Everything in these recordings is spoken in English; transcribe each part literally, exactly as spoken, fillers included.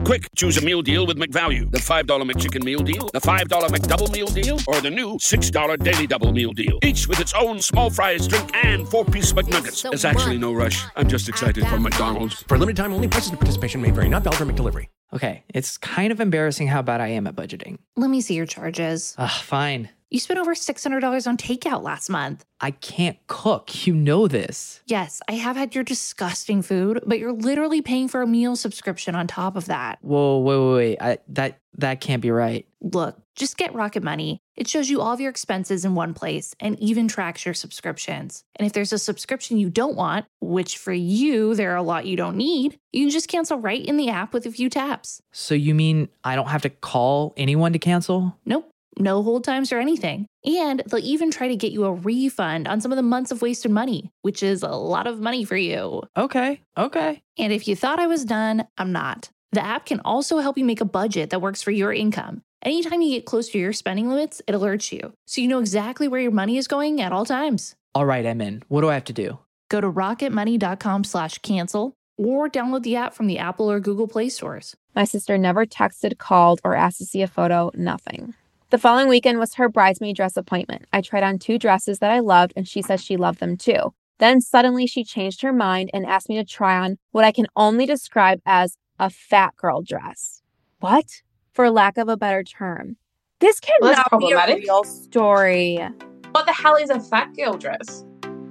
Quick, choose a meal deal with McValue. The five dollar McChicken meal deal, the five dollar McDouble meal deal, or the new six dollar Daily Double meal deal. Each with its own small fries, drink, and four-piece McNuggets. There's actually no rush. I'm just excited for McDonald's. For limited time only, prices and participation may vary. Not valid for McDelivery. Okay, it's kind of embarrassing how bad I am at budgeting. Let me see your charges. Ugh, fine. You spent over six hundred dollars on takeout last month. I can't cook. You know this. Yes, I have had your disgusting food, but you're literally paying for a meal subscription on top of that. Whoa, wait, wait, wait. I, that, that can't be right. Look, just get Rocket Money. It shows you all of your expenses in one place and even tracks your subscriptions. And if there's a subscription you don't want, which for you, there are a lot you don't need, you can just cancel right in the app with a few taps. So you mean I don't have to call anyone to cancel? Nope. No hold times or anything. And they'll even try to get you a refund on some of the months of wasted money, which is a lot of money for you. Okay, okay. And if you thought I was done, I'm not. The app can also help you make a budget that works for your income. Anytime you get close to your spending limits, it alerts you, so you know exactly where your money is going at all times. All right, I'm in. What do I have to do? Go to rocketmoney.com slash cancel or download the app from the Apple or Google Play stores. My sister never texted, called, or asked to see a photo, nothing. The following weekend was her bridesmaid dress appointment. I tried on two dresses that I loved, and she said she loved them too. Then suddenly she changed her mind and asked me to try on what I can only describe as a fat girl dress. What? For lack of a better term. This Well, cannot that's be a problematic. real story. What the hell is a fat girl dress?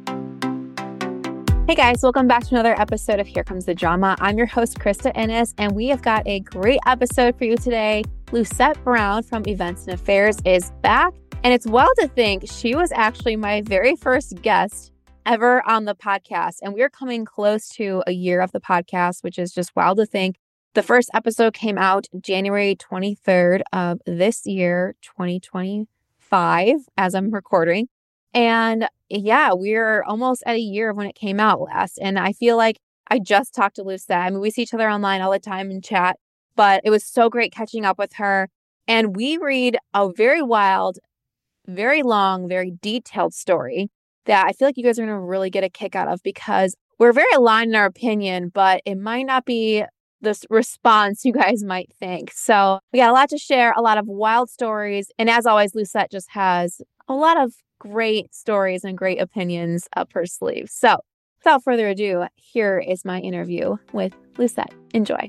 Hey guys, welcome back to another episode of Here Comes the Drama. I'm your host, Krista Innes, and we have got a great episode for you today. Lucette Brown from Events and Affairs is back, and it's wild to think she was actually my very first guest ever on the podcast, and we're coming close to a year of the podcast, which is just wild to think. The first episode came out January twenty-third of this year, twenty twenty-five, as I'm recording. And yeah, we're almost at a year of when it came out last. And I feel like I just talked to Lucette. I mean, we see each other online all the time and chat, but it was so great catching up with her. And we read a very wild, very long, very detailed story that I feel like you guys are going to really get a kick out of because we're very aligned in our opinion, but it might not be this response you guys might think. So we got a lot to share, a lot of wild stories. And as always, Lucette just has a lot of great stories and great opinions up her sleeve. So without further ado, here is my interview with Lucette. Enjoy.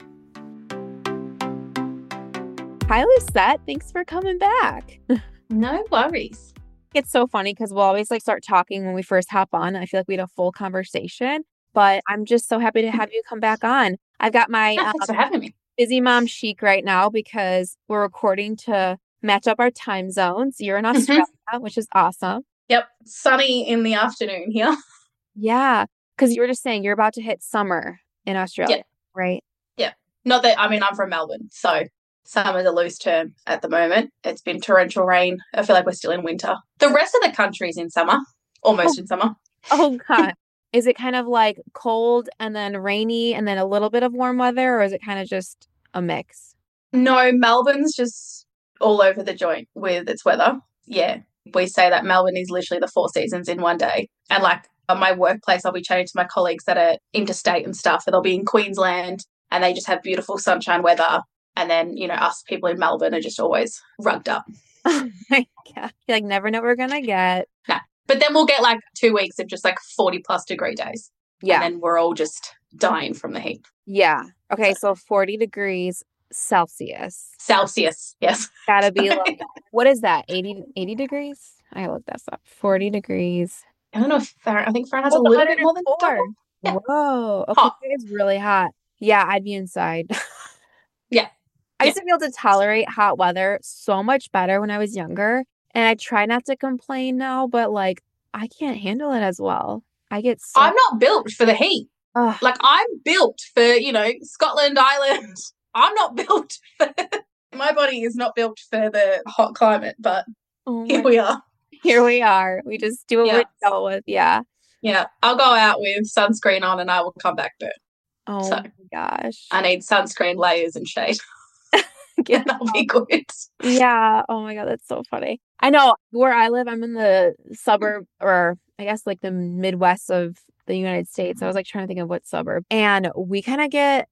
Hi, Lucette. Thanks for coming back. No worries. It's so funny because we'll always like start talking when we first hop on. I feel like we had a full conversation, but I'm just so happy to have you come back on. I've got my Yeah, thanks um, for having me. busy mom chic right now because we're recording to match up our time zones. You're in Australia, which is awesome. Yep. Sunny in the afternoon here. Yeah, because you were just saying you're about to hit summer in Australia, Yeah. right? Not that, I mean, I'm from Melbourne, so summer's a loose term at the moment. It's been torrential rain. I feel like we're still in winter. The rest of the country's in summer, almost in summer. Oh, God. Is it kind of like cold and then rainy and then a little bit of warm weather, or is it kind of just a mix? No, Melbourne's just all over the joint with its weather. Yeah. We say that Melbourne is literally the four seasons in one day. And like at my workplace, I'll be chatting to my colleagues that are interstate and stuff, and they'll be in Queensland and they just have beautiful sunshine weather. And then, you know, us people in Melbourne are just always rugged up. Oh my God. You like never know what we're going to get. No. But then we'll get like two weeks of just like forty plus degree days. Yeah. And then we're all just dying from the heat. Yeah. Okay. So forty degrees Celsius. Celsius. Yes. Gotta be like, what is that? eighty, eighty degrees? I looked this up. forty degrees. I don't know if Fahrenheit, I think Fahrenheit's a Oh, little bit more than one hundred four. double. Yeah. Whoa. Okay. Hot. It's really hot. Yeah. I'd be inside. Yeah. I Yeah. used to be able to tolerate hot weather so much better when I was younger. And I try not to complain now, but like, I can't handle it as well. I get so. I'm not built for the heat. Ugh. Like I'm built for, you know, Scotland, Ireland. I'm not built for, my body is not built for the hot climate, but Oh here my- we are. Here we are. We just do what Yeah. we dealt with. Yeah. Yeah. I'll go out with sunscreen on and I will come back burnt. Oh So, my gosh. I need sunscreen, layers and shade. Get And that'll be good. Yeah. Oh my God. That's so funny. I know where I live, I'm in the suburb or I guess like the Midwest of the United States. I was like trying to think of what suburb. And we kind of get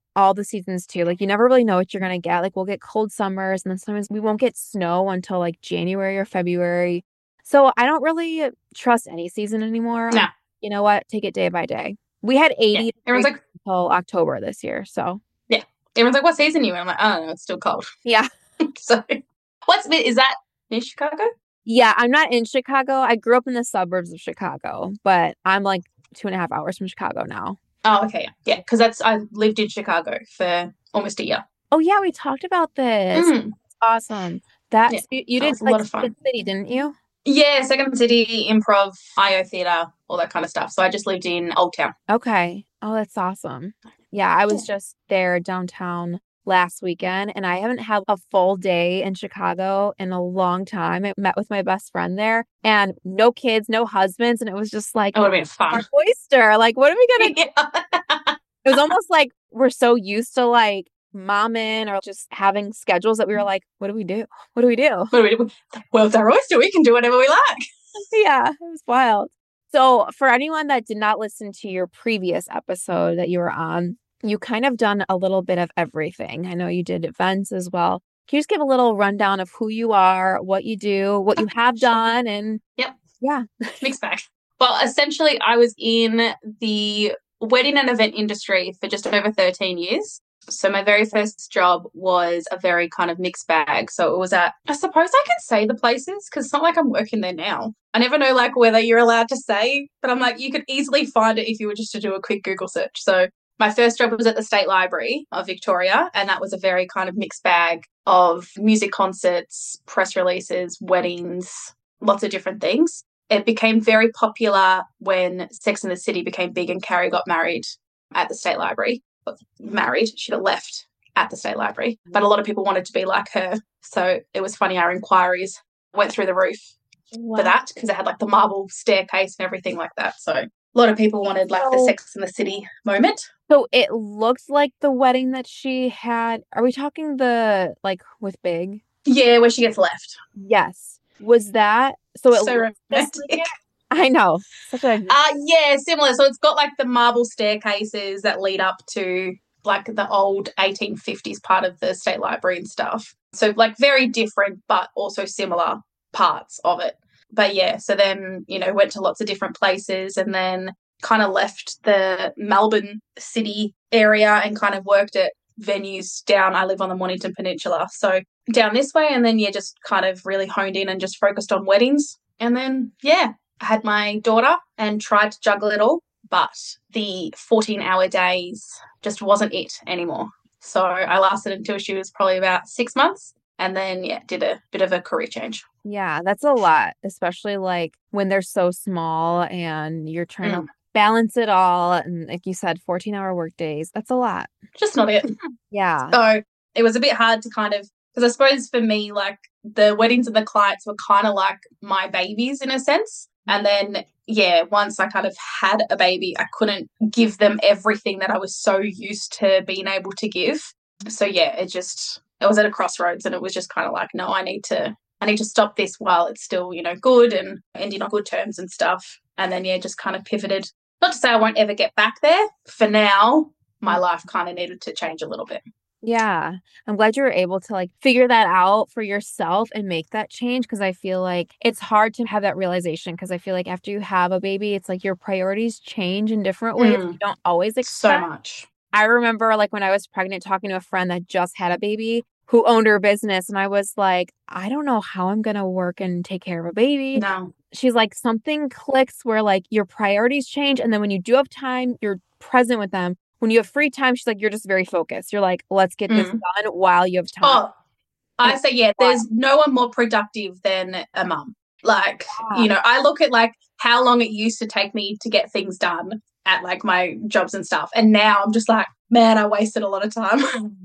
all the seasons too. Like you never really know what you're going to get. Like we'll get cold summers and then sometimes we won't get snow until like January or February. So I don't really trust any season anymore. No. You know what? Take it day by day. We had eighty Yeah. Everyone's like, until October this year. So yeah. Everyone's like, what season are you in? I'm like, I don't know. It's still cold. yeah. So what's, is that near Chicago? Yeah, I'm not in Chicago. I grew up in the suburbs of Chicago, but I'm like two and a half hours from Chicago now. Oh, okay. Yeah. Because that's, I lived in Chicago for almost a year. Oh, yeah. We talked about this. Mm. Awesome. That's, Yeah, you, you that did was a like lot of fun. Second City, didn't you? Yeah. Second City, Improv, I O Theatre, all that kind of stuff. So I just lived in Old Town. Okay. Oh, that's awesome. Yeah. I was just there downtown last weekend and I haven't had a full day in Chicago in a long time. I met with my best friend there and no kids, no husbands. And it was just like, It would have been fun. our oyster. Like, what are we going to Yeah. It was almost like we're so used to like momming or just having schedules that we were like, what do we do? What do we do? What do we do? Well, it's our oyster. We can do whatever we like. Yeah, it was wild. So for anyone that did not listen to your previous episode that you were on, you kind of done a little bit of everything. I know you did events as well. Can you just give a little rundown of who you are, what you do, what you have done, and Yep. Yeah. Mixed bag. Well, essentially, I was in the wedding and event industry for just over thirteen years. So my very first job was a very kind of mixed bag. So it was at, I suppose I can say the places because it's not like I'm working there now. I never know like whether you're allowed to say, but I'm like, you could easily find it if you were just to do a quick Google search. So my first job was at the State Library of Victoria, and that was a very kind of mixed bag of music concerts, press releases, weddings, lots of different things. It became very popular when Sex and the City became big and Carrie got married at the State Library. Married, she'd have left at the State Library, but a lot of people wanted to be like her. So it was funny, our inquiries went through the roof Wow. for that because it had like the marble staircase and everything like that. So a lot of people wanted like the So- Sex and the City moment. So it looks like the wedding that she had. Are we talking the like with Big? Yeah, where she gets left. Yes. Was that so? It So looks just romantic. like it? I know. Such a Uh, yeah, similar. So it's got like the marble staircases that lead up to like the old eighteen fifties part of the State Library and stuff. So like very different, but also similar parts of it. But yeah, so then, you know, went to lots of different places and then kind of left the Melbourne city area and kind of worked at venues down. I live on the Mornington Peninsula. So down this way. And then, yeah, just kind of really honed in and just focused on weddings. And then, yeah, I had my daughter and tried to juggle it all. But the fourteen hour days just wasn't it anymore. So I lasted until she was probably about six months. And then, yeah, did a bit of a career change. Yeah, that's a lot, especially like when they're so small and you're trying Mm. to balance it all. And like you said, fourteen hour work days. That's a lot. Just not it. Yeah. So it was a bit hard to kind of, because I suppose for me, like the weddings and the clients were kind of like my babies in a sense. And then, yeah, once I kind of had a baby, I couldn't give them everything that I was so used to being able to give. So yeah, it just, it was at a crossroads and it was just kind of like, no, I need to, I need to stop this while it's still, you know, good and ending on good terms and stuff. And then, yeah, just kind of pivoted. Not to say I won't ever get back there. For now, my life kind of needed to change a little bit. Yeah. I'm glad you were able to like figure that out for yourself and make that change because I feel like it's hard to have that realization because I feel like after you have a baby, it's like your priorities change in different ways. Mm. You don't always So expect. much. I remember like when I was pregnant talking to a friend that just had a baby who owned her business and I was like, I don't know how I'm going to work and take care of a baby. No. She's like, something clicks where like your priorities change. And then when you do have time, you're present with them. When you have free time, she's like, you're just very focused. You're like, let's get this Mm. done while you have time. Oh, I say, yeah, there's no one more productive than a mum. Like, Yeah. you know, I look at like how long it used to take me to get things done at like my jobs and stuff. And now I'm just like, man, I wasted a lot of time.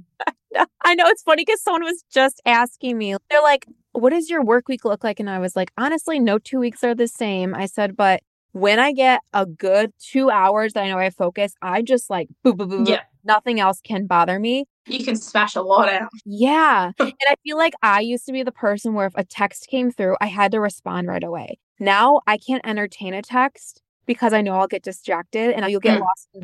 I know it's funny because someone was just asking me, they're like, what does your work week look like? And I was like, honestly, no two weeks are the same. I said, but when I get a good two hours that I know I focus, I just like, boo, boo, boo, boo. Yeah. Nothing else can bother me. You can smash a lot out. Yeah. And I feel like I used to be the person where if a text came through, I had to respond right away. Now I can't entertain a text because I know I'll get distracted and you'll get Mm. lost in the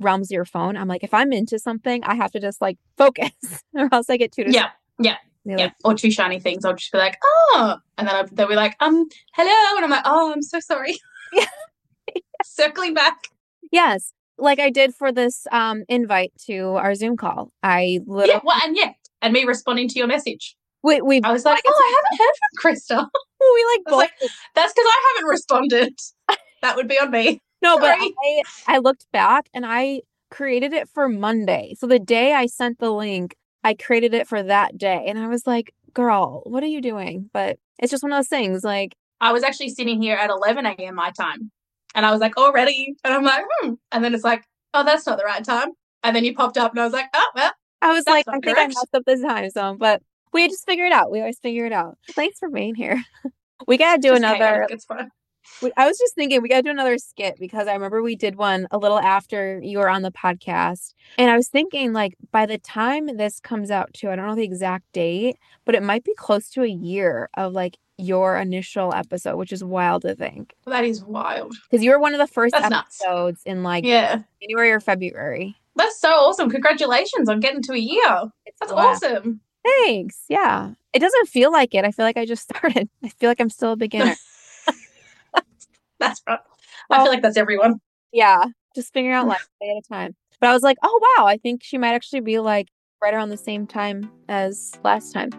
realms of your phone. I'm like, if I'm into something, I have to just like focus or else I get too distracted. Yeah. Yeah. They're Yeah. like, Or two shiny things. I'll just be like, oh. And then I, they'll be like, um, hello. And I'm like, oh, I'm so sorry. Yeah. Circling back. yes. Like I did for this um invite to our Zoom call. I literally Yeah. Well, and yeah. And me responding to your message. we we I was like, oh, I haven't heard from Krista. we like I was both like, that's because I haven't responded. That would be on me. no, but Sorry. I I looked back and I created it for Monday. So the day I sent the link, I created it for that day. And I was like, girl, what are you doing? But it's just one of those things like I was actually sitting here at eleven a.m. my time. And I was like, oh, ready. And I'm like, hmm. And then it's like, oh, that's not the right time. And then you popped up and I was like, oh, well. I was That's like, not I think correct. I messed up this time zone, but we just figure it out. We always figure it out. Thanks for being here. We got to do Just another. chaotic, it's fine. We, I was just thinking we got to do another skit because I remember we did one a little after you were on the podcast. And I was thinking like by the time this comes out too, I don't know the exact date, but it might be close to a year of like your initial episode, which is wild to think. That is wild. Because you were one of the first That's nuts. episodes in like Yeah. January or February. That's so awesome. Congratulations on getting to a year. It's That's wild. awesome. Thanks. Yeah. It doesn't feel like it. I feel like I just started. I feel like I'm still a beginner. That's right. I feel like that's everyone. Yeah. Just figuring out life day at a time. But I was like, oh, wow. I think she might actually be like right around the same time as last time.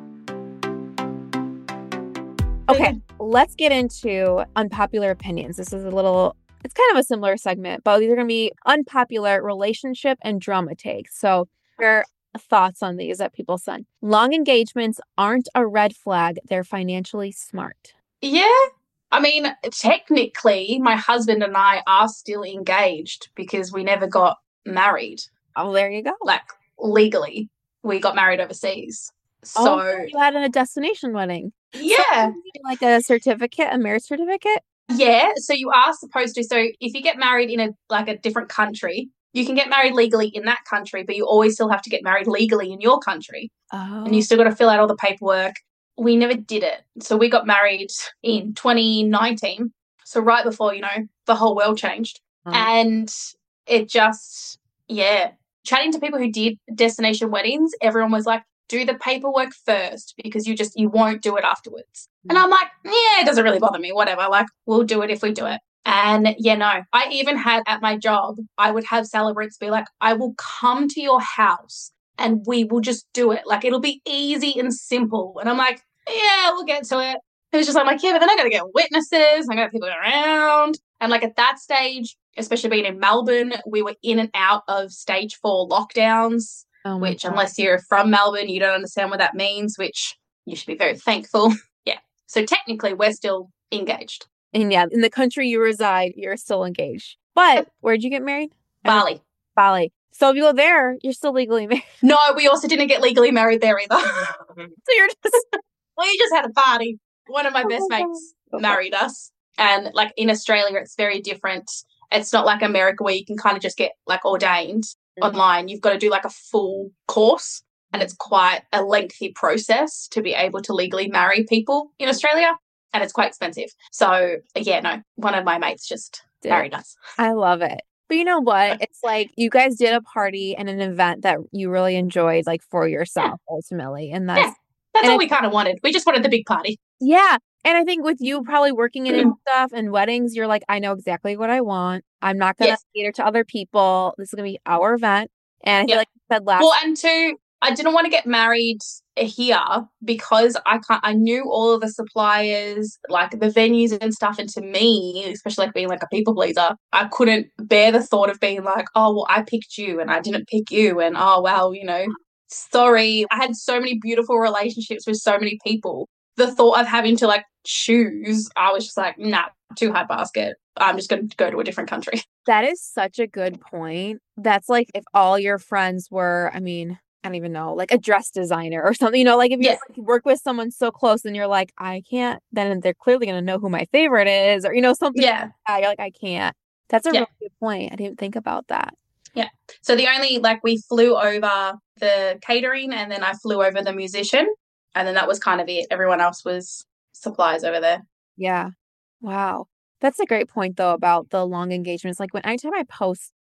Okay. Let's get into unpopular opinions. This is a little, it's kind of a similar segment, but these are going to be unpopular relationship and drama takes. So your thoughts on these that people send. Long engagements aren't a red flag. They're financially smart. Yeah. I mean, technically, my husband and I are still engaged because we never got married. Oh, there you go. Like, legally. We got married overseas. So, oh, you had a destination wedding. yeah. So, like a certificate, a marriage certificate? Yeah. So you are supposed to. So if you get married in a like a different country, you can get married legally in that country, but you always still have to get married legally in your country. Oh. And you still got to fill out all the paperwork. We never did it. So we got married in twenty nineteen. So right before, you know, the whole world changed. Oh. And it just, yeah. Chatting to people who did destination weddings, everyone was like, do the paperwork first because you just, you won't do it afterwards. And I'm like, yeah, it doesn't really bother me, whatever. Like, we'll do it if we do it. And yeah, no, I even had at my job, I would have celebrants be like, I will come to your house and we will just do it. Like, it'll be easy and simple. And I'm like, yeah, we'll get to it. It was just I'm like, yeah, but then I got to get witnesses. I got people around. And like at that stage, especially being in Melbourne, we were in and out of stage four lockdowns, Oh my which God. unless you're from Melbourne, you don't understand what that means, which you should be very thankful. Yeah. So technically, we're still engaged. And yeah, in the country you reside, you're still engaged. But where'd you get married? Bali. Bali. So if you go there, you're still legally married. No, we also didn't get legally married there either. So you're just We just had a party. One of my Oh best my mates God. married us. And like in Australia, it's very different. It's not like America where you can kind of just get like ordained Mhm. online. You've got to do like a full course. And it's quite a lengthy process to be able to legally marry people in Australia. And it's quite expensive. So yeah, no, one of my mates just Did. married us. I love it. But you know what? It's like you guys did a party and an event that you really enjoyed, like for yourself ultimately. And that's Yeah. That's And all I- we kind of wanted. We just wanted the big party. yeah. And I think with you probably working in and stuff and weddings, you're like, I know exactly what I want. I'm not gonna Yes. cater to other people. This is gonna be our event. And I feel Yeah. like you said last Well, and two, I didn't want to get married here because I can't, I knew all of the suppliers, like the venues and stuff. And to me, especially like being like a people pleaser, I couldn't bear the thought of being like, oh, well, I picked you and I didn't pick you. And oh, well, you know, sorry. I had so many beautiful relationships with so many people. The thought of having to like choose, I was just like, nah, too high basket. I'm just going to go to a different country. That is such a good point. That's like if all your friends were, I mean, I don't even know, like a dress designer or something, you know, like if you Yeah. like, work with someone so close and you're like, I can't, then they're clearly going to know who my favorite is or, you know, something. Yeah. Like that. You're like, I can't. That's a Yeah. really good point. I didn't think about that. So the only, like, we flew over the catering and then I flew over the musician and then that was kind of it. Everyone else was supplies over there. Yeah. Wow. That's a great point though about the long engagements. Like when anytime I post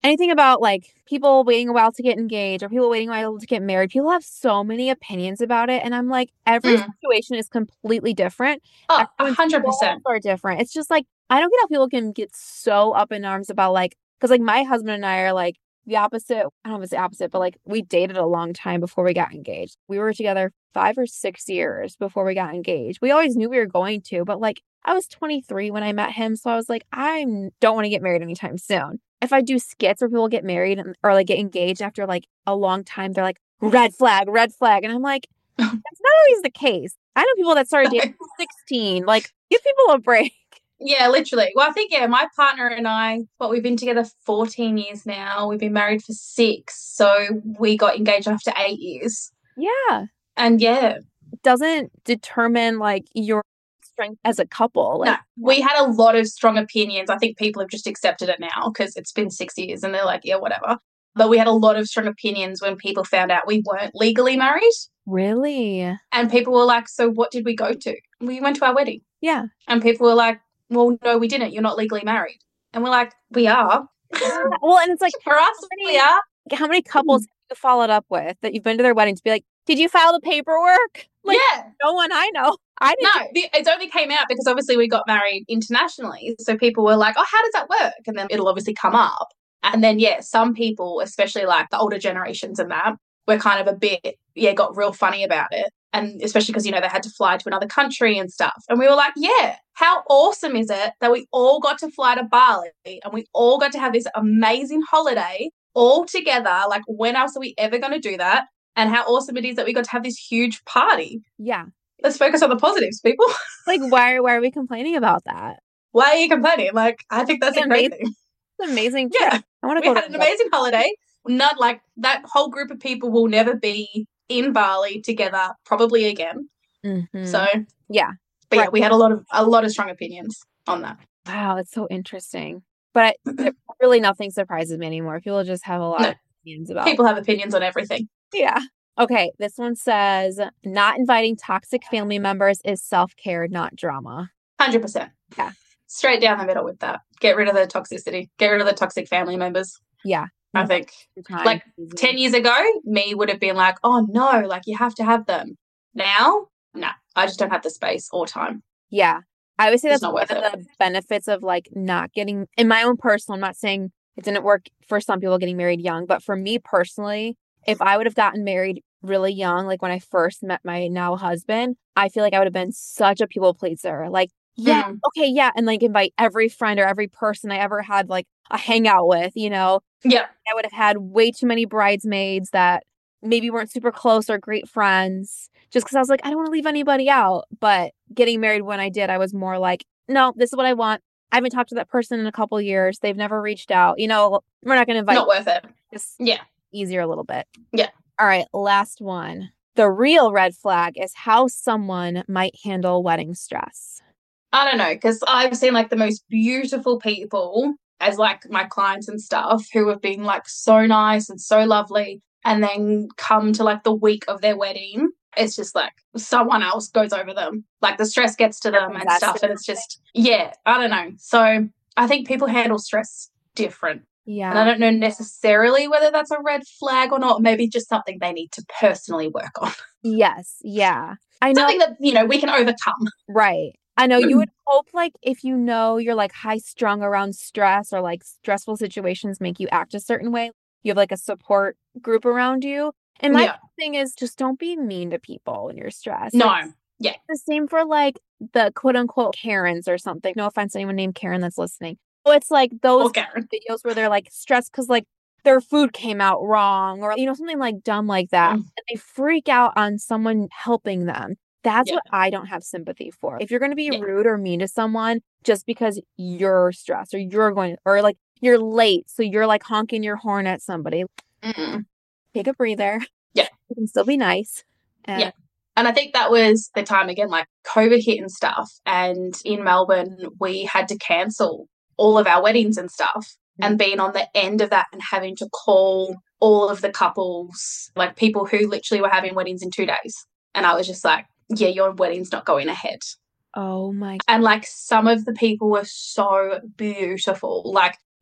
anything about like people waiting a while to get engaged or people waiting a while to get married, people have so many opinions about it. And I'm like, every Mm. situation is completely different. Oh, a Everyone's hundred percent. goals are different. It's just like, I don't get how people can get so up in arms about like, because like my husband and I are like the opposite. I don't know if it's the opposite, but like we dated a long time before we got engaged. We were together five or six years before we got engaged. We always knew we were going to, but like I was twenty-three when I met him. So I was like, I don't want to get married anytime soon. If I do skits where people get married and, or like get engaged after like a long time, they're like, red flag, red flag. And I'm like, that's not always the case. I know people that started dating at sixteen. Like, give people a break. Yeah, literally. Well, I think, yeah, my partner and I, what, we've been together fourteen years now. We've been married for six. So we got engaged after eight years. Yeah. And yeah. It doesn't determine like your strength as a couple. Like, no, we had a lot of strong opinions. I think people have just accepted it now because it's been six years and they're like, yeah, whatever. But we had a lot of strong opinions when people found out we weren't legally married. Really? And people were like, so what did we go to? We went to our wedding. Yeah. And people were like, well, no, we didn't. You're not legally married. And we're like, we are. Well, and it's like, for us, many, we are. How many couples have you followed up with that you've been to their wedding to be like, did you file the paperwork? Like, yeah. No one I know. I didn't. No, it only came out because obviously we got married internationally. So people were like, oh, how does that work? And then it'll obviously come up. And then, yeah, some people, especially like the older generations and that, were kind of a bit, yeah, got real funny about it. And especially because, you know, they had to fly to another country and stuff. And we were like, yeah, how awesome is it that we all got to fly to Bali and we all got to have this amazing holiday all together? Like, when else are we ever going to do that? And how awesome it is that we got to have this huge party. Yeah. Let's focus on the positives, people. Like, why, why are we complaining about that? Why are you complaining? Like, I think that's It's a great amazing. thing. It's amazing. Yeah. Trip. I want to We go had an amazing holiday. Not like that whole group of people will never be in Bali together probably again. Mm-hmm. So yeah. But right. yeah, we had a lot of a lot of strong opinions on that. Wow, it's so interesting. But really nothing surprises me anymore. People just have a lot No. of opinions about People have opinions on everything. Yeah. Okay, this one says, not inviting toxic family members is self-care, not drama. one hundred percent. Yeah. Straight down the middle with that. Get rid of the toxicity. Get rid of the toxic family members. Yeah. I think. Like ten years ago, me would have been like, oh no, like you have to have them. Now, no, I just don't have the space or time. Yeah. I would say It's that's not one worth of it. the benefits of like not getting, in my own personal, I'm not saying it didn't work for some people getting married young, but for me personally, if I would have gotten married really young, like when I first met my now husband, I feel like I would have been such a people pleaser. Like, yeah, Mhm. okay, yeah. And like invite every friend or every person I ever had like a hangout with, you know? Yeah. I would have had way too many bridesmaids that maybe weren't super close or great friends just because I was like, I don't want to leave anybody out. But getting married when I did, I was more like, no, this is what I want. I haven't talked to that person in a couple of years. They've never reached out. You know, we're not going to invite. Not worth it. Just Yeah. easier a little bit. Yeah. All right. Last one. The real red flag is how someone might handle wedding stress. I don't know, because I've seen like the most beautiful people as like my clients and stuff who have been like so nice and so lovely, and then come to like the week of their wedding, it's just like someone else goes over them. Like the stress gets to them and stuff, and it's just, yeah, I don't know. So I think people handle stress different. Yeah. And I don't know necessarily whether that's a red flag or not. Maybe just something they need to personally work on. Yes. Yeah. I know. Something that, you know, we can overcome. Right. I know you would hope like if you know you're like high strung around stress or like stressful situations make you act a certain way, you have like a support group around you. And my Yeah. thing is just don't be mean to people when you're stressed. No. Like, Yeah. the same for like the quote unquote Karens or something. No offense to anyone named Karen that's listening. So it's like those Or Karen. videos where they're like stressed because like their food came out wrong or, you know, something like dumb like that. Mm. And they freak out on someone helping them. That's Yeah. what I don't have sympathy for. If you're going to be Yeah. rude or mean to someone just because you're stressed or you're going, or like you're late, so you're like honking your horn at somebody, Mm-mm. take a breather. Yeah. You can still be nice. And Yeah. And I think that was the time again, like COVID hit and stuff. And in Melbourne, we had to cancel all of our weddings and stuff. And being on the end of that and having to call all of the couples, like people who literally were having weddings in two days. And I was just like, yeah, your wedding's not going ahead. Oh my. And like some of the people were so beautiful. Like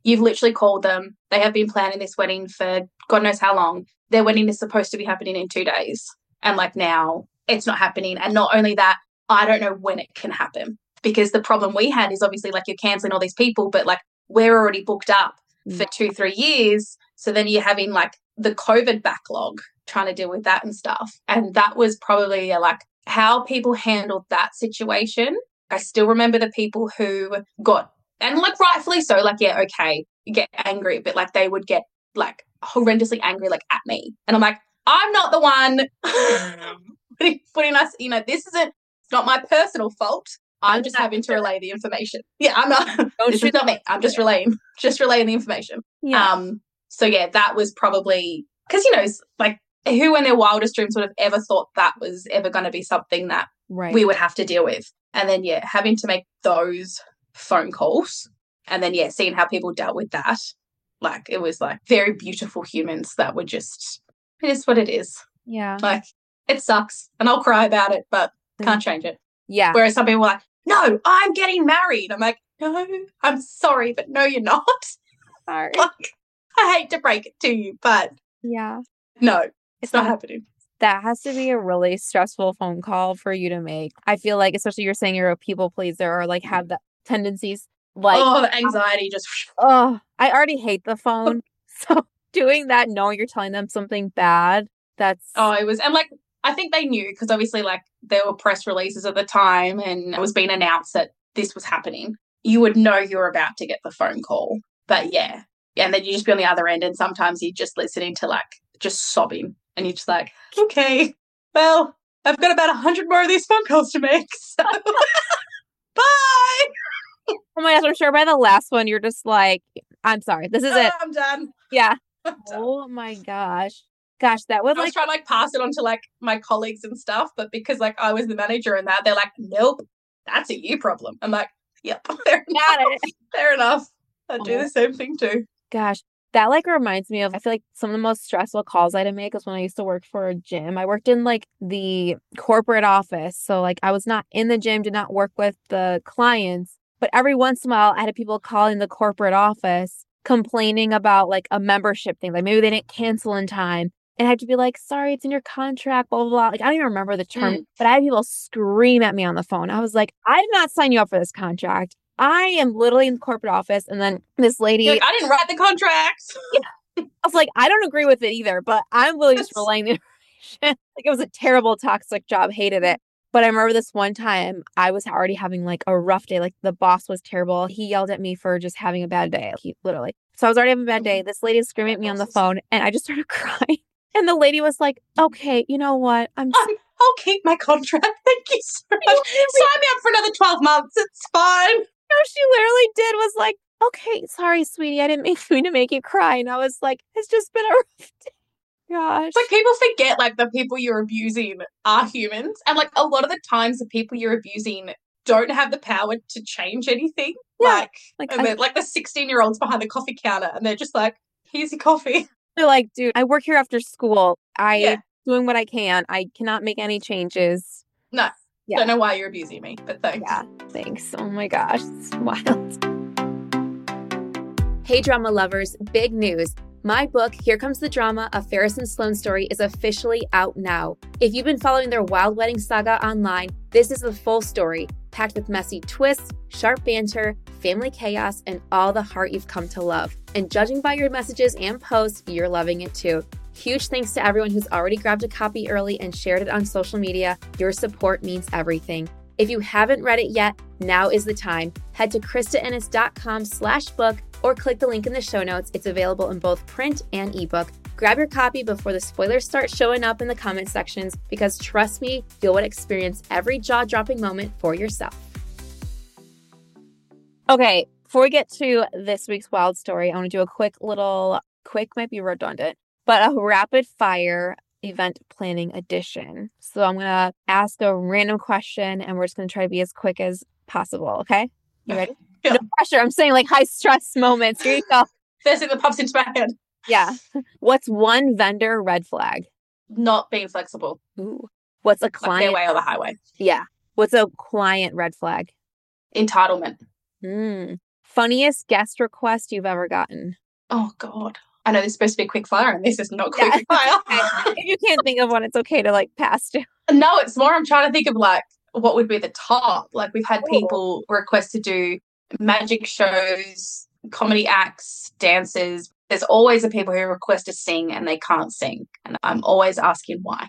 You've literally called them. They have been planning this wedding for God knows how long. Their wedding is supposed to be happening in two days. And like now it's not happening. And not only that, I don't know when it can happen, because the problem we had is obviously like you're cancelling all these people, but like we're already booked up for two, three years. So then you're having like the COVID backlog, trying to deal with that and stuff. And that was probably uh, like how people handled that situation. I still remember the people who got, and like rightfully so, like, yeah, okay, you get angry, but like they would get like horrendously angry, like at me. And I'm like, I'm not the one putting, putting us, you know, this isn't, it's not my personal fault. I'm just having to relay the information. Yeah, I'm not, Don't this is not me. I'm just relaying, just relaying the information. Yeah. Um. So yeah, that was probably, because, you know, like who in their wildest dreams would have ever thought that was ever going to be something that right. we would have to deal with. And then, yeah, having to make those phone calls and then, yeah, seeing how people dealt with that. Like, it was like very beautiful humans that were just, it is what it is. Yeah. Like, it sucks and I'll cry about it, but can't change it. Yeah. Whereas some people are like, no, I'm getting married. I'm like, no, I'm sorry, but no, you're not. Sorry. Like, I hate to break it to you, but yeah, no, it's, it's not, not happening. That has to be a really stressful phone call for you to make. I feel like, especially you're saying you're a people pleaser or like have the tendencies. Like, oh, the anxiety just. Oh, I already hate the phone. So doing that, knowing you're telling them something bad, that's. Oh, it was. And like, I think they knew because obviously, like, there were press releases at the time and it was being announced that this was happening. You would know you're about to get the phone call. But yeah. And then you just be on the other end and sometimes you're just listening to like just sobbing and you're just like, okay, well, I've got about a hundred more of these phone calls to make. So bye. Oh my gosh, I'm sure by the last one you're just like, I'm sorry, this is oh, it. I'm done. Yeah. I'm done. Oh my gosh. Gosh, that would I was like trying to like pass it on to like my colleagues and stuff, but because like I was the manager and that, they're like, nope, that's a you problem. I'm like, yep, fair enough. Got it. Fair enough. I do Oh. the same thing too. Gosh, that like reminds me of, I feel like some of the most stressful calls I had to make was when I used to work for a gym. I worked in like the corporate office. So like I was not in the gym, did not work with the clients, but every once in a while I had people calling the corporate office complaining about like a membership thing. Like maybe they didn't cancel in time. And I had to be like, sorry, it's in your contract, blah, blah, blah. Like, I don't even remember the term, mm. but I had people scream at me on the phone. I was like, I did not sign you up for this contract. I am literally in the corporate office. And then this lady. Like, I didn't write the contract. Yeah. I was like, I don't agree with it either, but I'm literally just relaying the information. Like, it was a terrible, toxic job. Hated it. But I remember this one time I was already having like a rough day. Like the boss was terrible. He yelled at me for just having a bad day. He literally. So I was already having a bad day. This lady is screaming at me on the phone and I just started crying. And the lady was like, okay, you know what? I'm um, I'll keep my contract. Thank you so much. Sign me up for another twelve months. It's fine. No, she literally did was like, okay, sorry, sweetie. I didn't mean to make you cry. And I was like, it's just been a rough day. Gosh. It's like people forget like the people you're abusing are humans. And like a lot of the times the people you're abusing don't have the power to change anything. Yeah. Like, like, I, like the sixteen-year-olds behind the coffee counter and they're just like, here's your coffee. They're like, dude, I work here after school. I yeah. doing what I can. I cannot make any changes. No. Yeah. Don't know why you're abusing me, but thanks. Yeah, thanks. Oh my gosh, it's wild. Hey, drama lovers, big news. My book, Here Comes the Drama, A Ferris and Sloane Story, is officially out now. If you've been following their wild wedding saga online, this is the full story, packed with messy twists, sharp banter, family chaos, and all the heart you've come to love. And judging by your messages and posts, you're loving it too. Huge thanks to everyone who's already grabbed a copy early and shared it on social media. Your support means everything. If you haven't read it yet, now is the time. Head to KristaEnnis.com slash book or click the link in the show notes. It's available in both print and ebook. Grab your copy before the spoilers start showing up in the comment sections because trust me, you'll want to experience every jaw-dropping moment for yourself. Okay, before we get to this week's wild story, I want to do a quick little, quick might be redundant, but a rapid fire event planning edition. So I'm going to ask a random question and we're just going to try to be as quick as possible. Okay. You ready? Yeah. No pressure. I'm saying like high stress moments. Here you go. First thing that pops into my head. Yeah. What's one vendor red flag? Not being flexible. Ooh. What's a client? Like their way or the highway. Yeah. What's a client red flag? Entitlement. Mm. Funniest guest request you've ever gotten? Oh, God. I know this is supposed to be quick fire, and this is not quick Yeah. fire. If you can't think of one, it's okay to like pass to. No, it's more I'm trying to think of like what would be the top. Like we've had Ooh. people request to do magic shows, comedy acts, dances. There's always the people who request to sing and they can't sing. And I'm always asking why.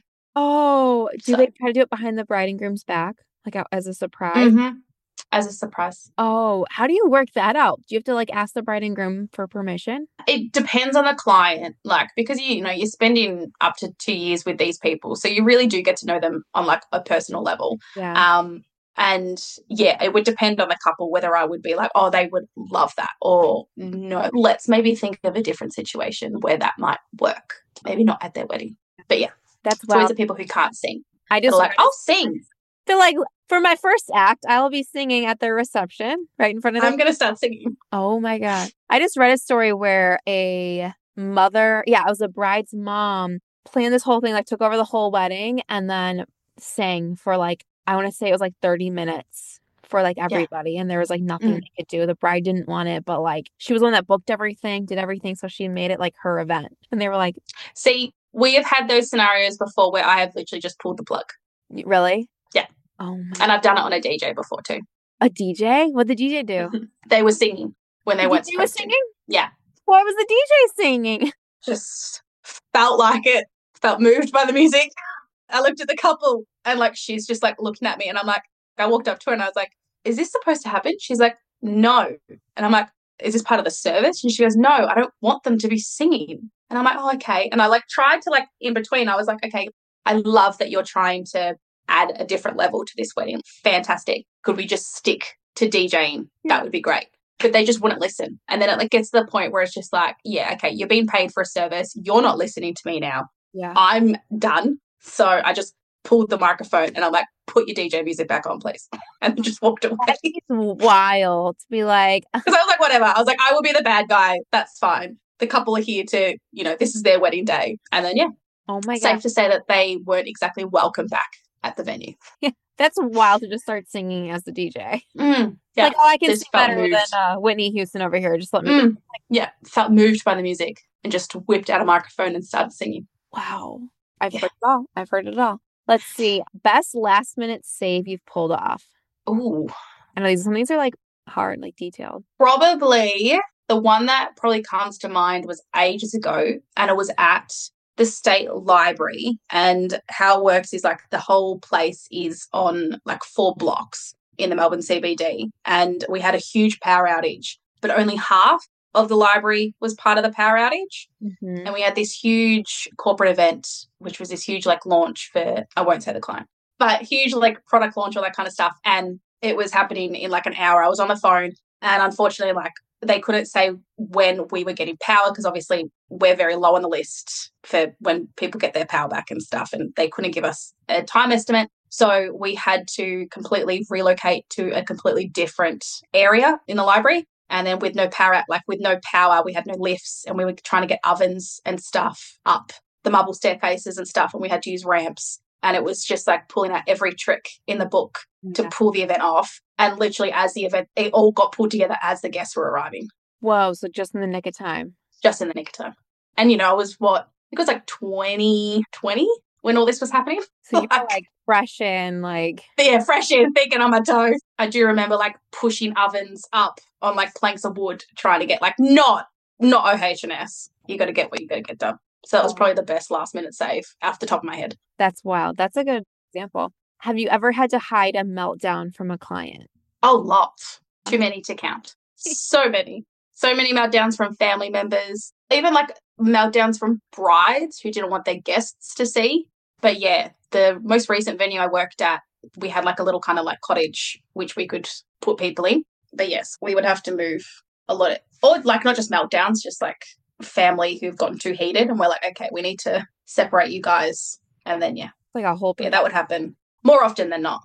Oh, do So- they try to do it behind the bride and groom's back? Like out- as a surprise? Mm-hmm. As a surprise. Oh, how do you work that out? Do you have to like ask the bride and groom for permission? It depends on the client, like because you, you know you're spending up to two years with these people, so you really do get to know them on like a personal level. Yeah. Um, and yeah, it would depend on the couple whether I would be like, oh, they would love that, or no, let's maybe think of a different situation where that might work. Maybe not at their wedding, but yeah, That's it's always wild. the people who can't sing. I They're just like, I'll sing. feel like for my first act, I will be singing at their reception right in front of them. I'm gonna start singing. Oh my God. I just read a story where a mother, yeah, it was a bride's mom, planned this whole thing, like took over the whole wedding and then sang for like, I want to say it was like thirty minutes for like everybody. And there was like nothing Mm. they could do. The bride didn't want it, but like she was the one that booked everything, did everything. So she made it like her event. And they were like, See, we have had those scenarios before where I have literally just pulled the plug, really? Yeah. Oh my. and I've done it on a D J before too. A D J? What did the D J do? They were singing when they The weren't D J was supposed to. singing? Yeah. Why was the D J singing? Just felt like it, felt moved by the music. I looked at the couple and like she's just like looking at me and I'm like, I walked up to her and I was like, is this supposed to happen? She's like, no. And I'm like, is this part of the service? And she goes, no, I don't want them to be singing. And I'm like, oh, okay. And I like tried to like in between, I was like, okay, I love that you're trying to add a different level to this wedding. Fantastic. Could we just stick to DJing? That would be great. But they just wouldn't listen. And then it like gets to the point where it's just like, yeah, okay, you're being paid for a service. You're not listening to me now. Yeah. I'm done. So I just pulled the microphone and I'm like, put your D J music back on, please. And just walked away. It's wild to be like, Because I was like, whatever. I was like, I will be the bad guy. That's fine. The couple are here to, you know, this is their wedding day. And then, yeah, oh my safe God. to say that they weren't exactly welcome back at the venue. That's wild to just start singing as the D J. Mm, yeah. Like, oh, I can just sing felt better moved. than uh, Whitney Houston over here. Just let me. Mm, yeah. Felt moved by the music and just whipped out a microphone and started singing. Wow. I've Yeah. heard it all. I've heard it all. Let's see. Best last minute save you've pulled off. Ooh. I know these some of these are like hard, like detailed. Probably the one that probably comes to mind was ages ago, and it was at the State Library. And how it works is like the whole place is on like four blocks in the Melbourne C B D, and we had a huge power outage, but only half of the library was part of the power outage. Mm-hmm. And we had this huge corporate event, which was this huge like launch for, I won't say the client, but huge like product launch, all that kind of stuff. And it was happening in like an hour. I was on the phone and unfortunately like they couldn't say when we were getting power because obviously we're very low on the list for when people get their power back and stuff. And they couldn't give us a time estimate. So we had to completely relocate to a completely different area in the library. And then with no power, like with no power, we had no lifts and we were trying to get ovens and stuff up the marble staircases and stuff. And we had to use ramps. And it was just like pulling out every trick in the book to Yeah. pull the event off. And literally as the event, it all got pulled together as the guests were arriving, Whoa. So just in the nick of time. just in the nick of time. And, you know, I was what, I think it was like twenty twenty when all this was happening. So you were like fresh in, like, But yeah, fresh in, thinking on my toes. I do remember like pushing ovens up on like planks of wood, trying to get like not not O H and S. You got to get what you got to get done. So that was Oh. probably the best last minute save off the top of my head. that's wild. That's a good example. Have you ever had to hide a meltdown from a client? Oh, lots. Too many to count. So many. So many meltdowns from family members, even like meltdowns from brides who didn't want their guests to see. But yeah, the most recent venue I worked at, we had like a little kind of like cottage which we could put people in. But yes, we would have to move a lot of, or like not just meltdowns, just like family who've gotten too heated and we're like, okay, we need to separate you guys. And then yeah, Like a whole yeah, that would happen more often than not.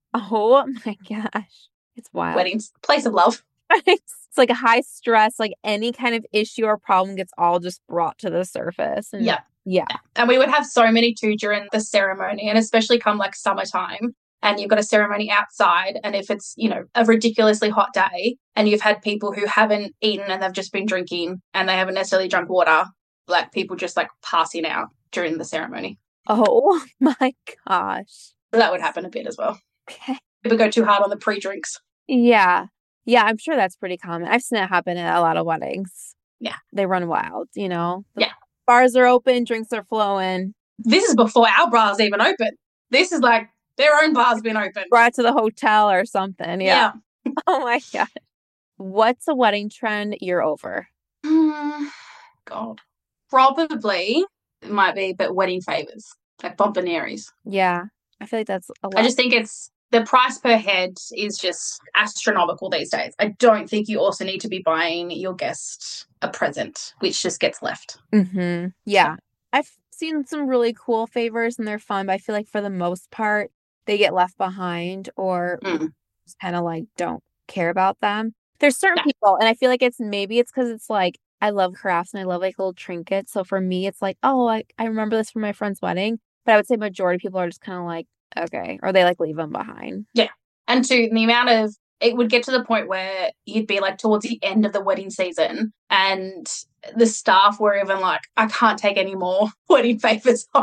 Oh my gosh. It's wild. Weddings, place of love. It's like a high stress, like any kind of issue or problem gets all just brought to the surface. And Yeah. yeah. And we would have so many too during the ceremony, and especially come like summertime. and you've got a ceremony outside, and if it's, you know, a ridiculously hot day and you've had people who haven't eaten and they've just been drinking and they haven't necessarily drunk water, like people just like passing out during the ceremony. Oh my gosh. That would happen a bit as well. Okay. People go too hard on the pre-drinks. Yeah. Yeah, I'm sure that's pretty common. I've seen it happen at a lot of weddings. Yeah. They run wild, you know? The yeah. Bars are open, drinks are flowing. This is before our bars even open. This is like their own bars being open. Brought to the hotel or something. Yeah. yeah. Oh my God. What's a wedding trend you're over? Mm, God. Probably it might be, but wedding favors, like bombonieres. Yeah. I feel like that's a lot. I just think it's the price per head is just astronomical these days. I don't think you also need to be buying your guest a present, which just gets left. Mm-hmm. Yeah. I've seen some really cool favors and they're fun, but I feel like for the most part, they get left behind or mm. just kind of like don't care about them. There's certain yeah. people, and I feel like it's maybe it's because it's like I love crafts and I love like little trinkets. So for me, it's like, oh, I, I remember this from my friend's wedding. But I would say majority of people are just kind of like, okay, or they like leave them behind. Yeah. And to the amount of, it would get to the point where you'd be like towards the end of the wedding season and the staff were even like, I can't take any more wedding favors home.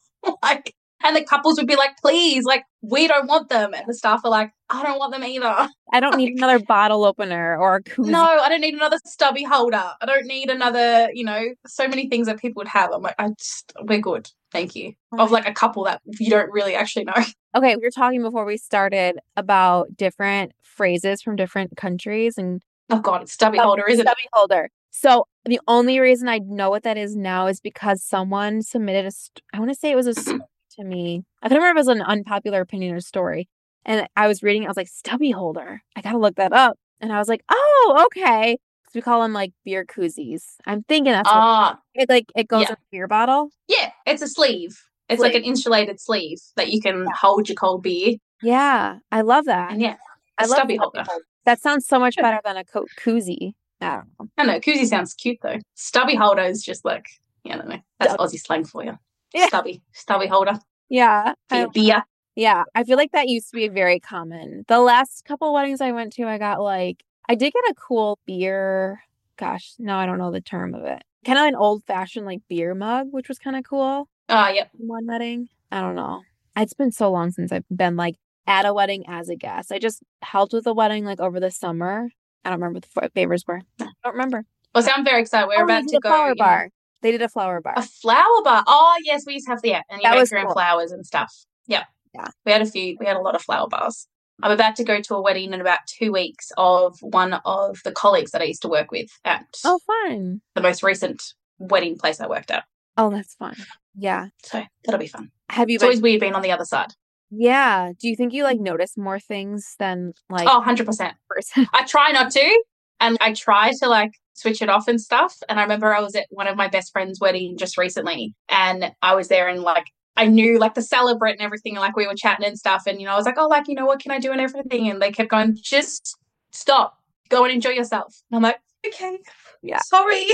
like, and the couples would be like, please, like, we don't want them. And the staff are like, I don't want them either. I don't need another bottle opener or a koozie. No, I don't need another stubby holder. I don't need another, you know, so many things that people would have. I'm like, I just, we're good. Thank you. Of like a couple that you don't really actually know. Okay, we were talking before we started about different phrases from different countries. And oh God, it's stubby oh, holder, isn't stubby it? Stubby holder. So the only reason I know what that is now is because someone submitted a, st- I want to say it was a story to me. I couldn't remember if it was an unpopular opinion or story. And I was reading, I was like, stubby holder. I got to look that up. And I was like, oh, okay. We call them like beer koozies. I'm thinking that's uh, what it like. It goes yeah. in a beer bottle. Yeah, it's a sleeve. It's sleeve. like an insulated sleeve that you can yeah. hold your cold beer. Yeah, I love that. And yeah, I love stubby holder. holder. That sounds so much better than a co- koozie. I don't know. I know koozie sounds cute though. Stubby holder is just like, yeah, I don't know. That's Aussie slang for you. Yeah. Stubby, stubby holder. Yeah, for your beer. Yeah, I feel like that used to be very common. The last couple of weddings I went to, I got like, I did get a cool beer. Gosh, no, I don't know the term of it. Kind of an old fashioned like beer mug, which was kind of cool. Oh, uh, yep. One wedding. I don't know. It's been so long since I've been like at a wedding as a guest. I just helped with a wedding like over the summer. I don't remember what the favors were. I don't remember. Well, so I'm very excited. We're oh, about to a go. Flower bar. Know, they did a flower bar. A flower bar. Oh, yes, we used to have the yeah, and you that make was your cool. own flowers and stuff. Yeah. Yeah. We had a few. We had a lot of flower bars. I'm about to go to a wedding in about two weeks of one of the colleagues that I used to work with at oh, fun. the most recent wedding place I worked at. Oh, that's fun. Yeah. So that'll be fun. Have you it's been- always weird being on the other side. Yeah. Do you think you like notice more things than like oh one hundred percent I try not to, and I try to like switch it off and stuff. And I remember I was at one of my best friend's wedding just recently, and I was there and like I knew like the celebrant and everything, and like we were chatting and stuff, and you know I was like, oh, like, you know, what can I do and everything, and they kept going, just stop, go and enjoy yourself. And I'm like, okay, yeah, sorry.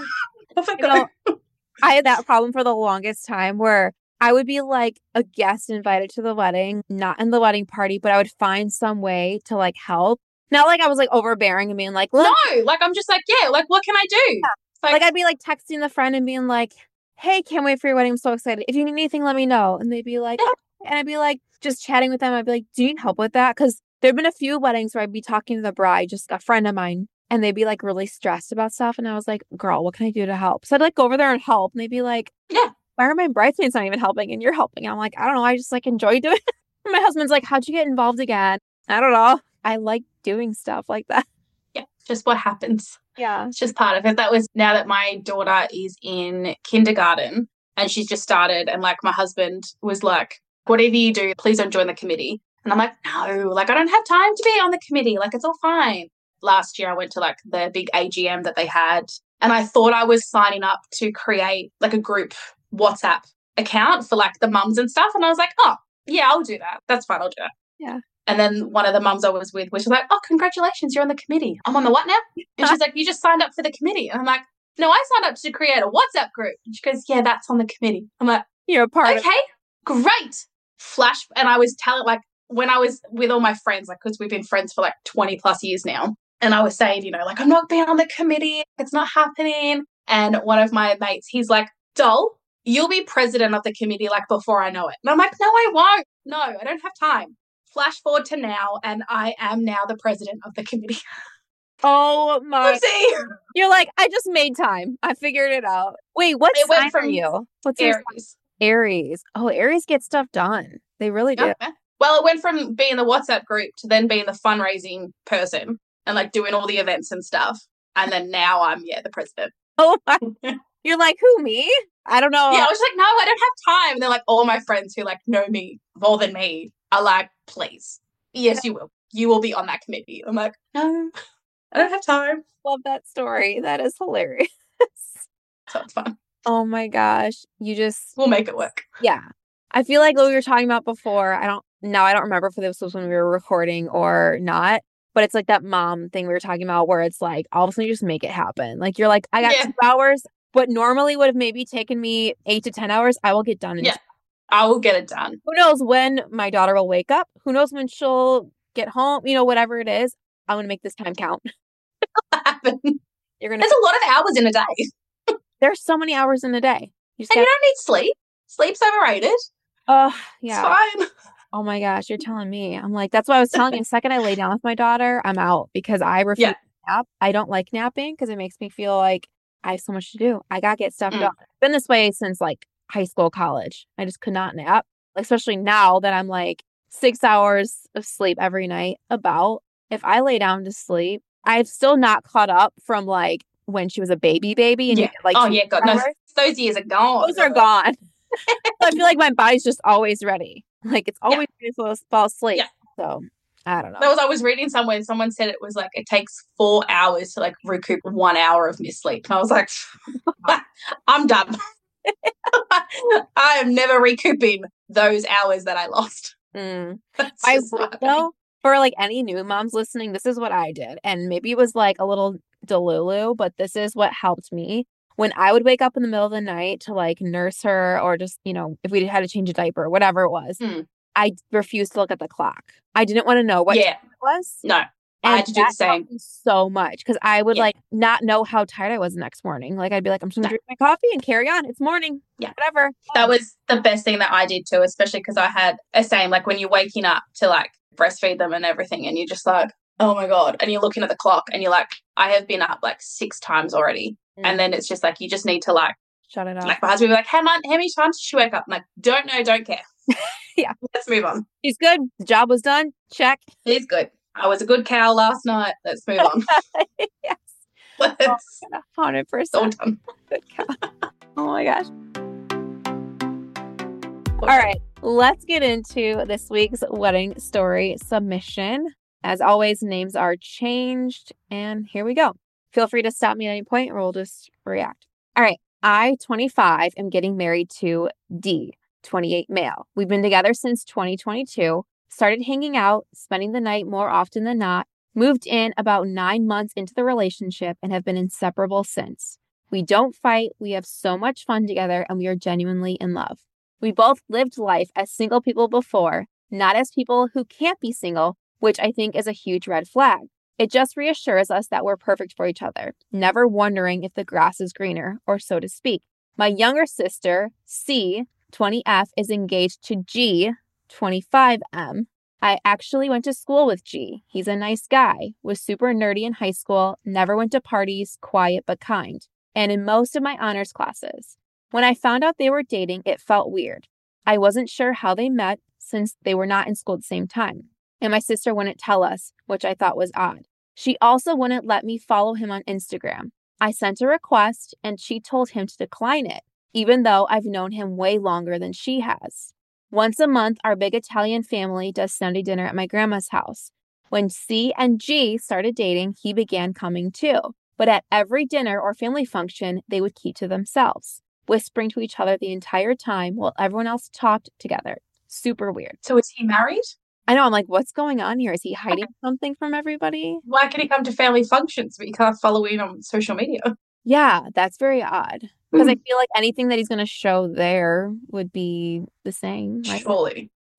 Off I go. Know, I had that problem for the longest time where I would be like a guest invited to the wedding, not in the wedding party, but I would find some way to like help. Not like I was like overbearing and being like, look. No, like I'm just like, yeah, like what can I do? Yeah. Like, like I'd be like texting the friend and being like, hey, can't wait for your wedding. I'm so excited. If you need anything, let me know. And they'd be like, oh. And I'd be like, just chatting with them. I'd be like, do you need help with that? Because there've been a few weddings where I'd be talking to the bride, just a friend of mine, and they'd be like really stressed about stuff. And I was like, girl, what can I do to help? So I'd like go over there and help. And they'd be like, yeah, why are my bridesmaids not even helping? And you're helping. And I'm like, I don't know. I just like enjoy doing it. And my husband's like, how'd you get involved again? I don't know. I like doing stuff like that. Yeah, just what happens. Yeah. It's just part of it. That was now that my daughter is in kindergarten and she's just started, and like my husband was like, whatever you do, please don't join the committee. And I'm like, no, like I don't have time to be on the committee. Like it's all fine. Last year I went to like the big A G M that they had, and I thought I was signing up to create like a group WhatsApp account for like the mums and stuff. And I was like, oh, yeah, I'll do that. That's fine. I'll do that. Yeah. And then one of the mums I was with was like, oh, congratulations, you're on the committee. I'm on the what now? And she's like, you just signed up for the committee. And I'm like, no, I signed up to create a WhatsApp group. And she goes, yeah, that's on the committee. I'm like, you're a part okay, of it. Great. Flash. And I was telling like when I was with all my friends, like, because we've been friends for like twenty plus years now, and I was saying, you know, like, I'm not being on the committee, it's not happening. And one of my mates, he's like, Doll, you'll be president of the committee like before I know it. And I'm like, no, I won't. No, I don't have time. Flash forward to now, and I am now the president of the committee. Oh my. Oopsie. You're like, I just made time. I figured it out. Wait, what It went sign from are you? What's your sign? Aries. Aries. Oh, Aries get stuff done. They really do. Okay. Well, it went from being the WhatsApp group to then being the fundraising person and like doing all the events and stuff. And then now I'm, yeah, the president. Oh my. You're like, who, me? I don't know. Yeah, I was like, no, I don't have time. And they're like, all my friends who like know me more than me are like, please. Yes, you will. You will be on that committee. I'm like, no, I don't have time. Love that story. That is hilarious. So it's fun. Oh my gosh. You just, We'll make it work. yeah. I feel like what we were talking about before, I don't, now I don't remember if this was when we were recording or not, but it's like that mom thing we were talking about where it's like, all of a sudden you just make it happen. Like you're like, I got Yeah. two hours, but normally would have maybe taken me eight to ten hours. I will get done. In Yeah. I will get it done. Who knows when my daughter will wake up? Who knows when she'll get home? You know, whatever it is, I'm going to make this time count. Happen. You're going There's to, a lot of hours in a day. there's so many hours in a day. You just And got, you don't need sleep. Sleep's overrated. oh, yeah. It's fine. Oh my gosh, you're telling me. I'm like, that's why I was telling you. The second I lay down with my daughter, I'm out because I refuse Yeah. to nap. I don't like napping because it makes me feel like I have so much to do. I got to get stuff Mm. done. It's been this way since like high school, college. I just could not nap, especially now that I'm like six hours of sleep every night. About if I lay down to sleep, I've still not caught up from like when she was a baby baby. And you Yeah. get, like Oh, two yeah. God, no, hours. those years are gone. Those are gone. So I feel like my body's just always ready. Like it's always ready to fall asleep. Yeah. So I don't know. That was, I was reading somewhere, and someone said it was like, it takes four hours to like recoup one hour of missed sleep. And I was like, I'm done. I am never recouping those hours that I lost. Mm. That's I just would, not happening. though, for like any new moms listening, this is what I did. And maybe it was like a little delulu, but this is what helped me. When I would wake up in the middle of the night to like nurse her or just, you know, if we had to change a diaper, whatever it was, Mm. I refused to look at the clock. I didn't want to know what Yeah. time it was. No, I And had to do the that same. helped me so much because I would Yeah. like not know how tired I was the next morning. Like I'd be like, I'm just gonna No. drink my coffee and carry on. It's morning. Yeah. Whatever. That was the best thing that I did too, especially because I had a same, like when you're waking up to like breastfeed them and everything, and you're just like, oh my God. And you're looking at the clock and you're like, I have been up like six times already. Mm. And then it's just like, you just need to like, Shut it off. like my husband would be like, how, mon- how many times did she wake up? I'm like, don't know, don't care. Yeah. Let's move on. She's good. The job was done. Check. He's good. I was a good cow last night. Let's move on. Yes. Let's, one hundred it's all percent. done. Good cow. Oh my gosh. All right. Let's get into this week's wedding story submission. As always, names are changed. And here we go. Feel free to stop me at any point or we'll just react. All right. I, twenty-five, am getting married to D, twenty-eight, male. We've been together since twenty twenty-two, started hanging out, spending the night more often than not, moved in about nine months into the relationship, and have been inseparable since. We don't fight, we have so much fun together, and we are genuinely in love. We both lived life as single people before, not as people who can't be single, which I think is a huge red flag. It just reassures us that we're perfect for each other, never wondering if the grass is greener, or so to speak. My younger sister, C, twenty F, is engaged to G, twenty-five M. I actually went to school with G. He's a nice guy, was super nerdy in high school, never went to parties, quiet but kind, and in most of my honors classes. When I found out they were dating, it felt weird. I wasn't sure how they met since they were not in school at the same time. And my sister wouldn't tell us, which I thought was odd. She also wouldn't let me follow him on Instagram. I sent a request and she told him to decline it, even though I've known him way longer than she has. Once a month, our big Italian family does Sunday dinner at my grandma's house. When C and G started dating, he began coming too. But at every dinner or family function, they would keep to themselves, whispering to each other the entire time while everyone else talked together. Super weird. So is he married? I know. I'm like, what's going on here? Is he hiding something from everybody? Why can he come to family functions but you can't follow in on social media? Yeah, that's very odd. Because I feel like anything that he's going to show there would be the same, right? Surely.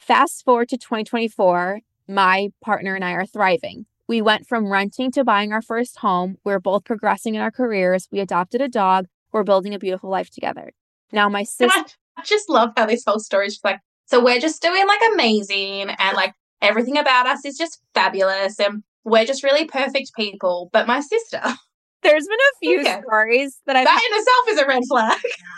Fast forward to twenty twenty-four, my partner and I are thriving. We went from renting to buying our first home. We're both progressing in our careers. We adopted a dog. We're building a beautiful life together. Now, my sister... I, I just love how this whole story is just like, so we're just doing like amazing and like everything about us is just fabulous and we're just really perfect people. But my sister... There's been a few okay. stories that I've... That in itself is a red flag.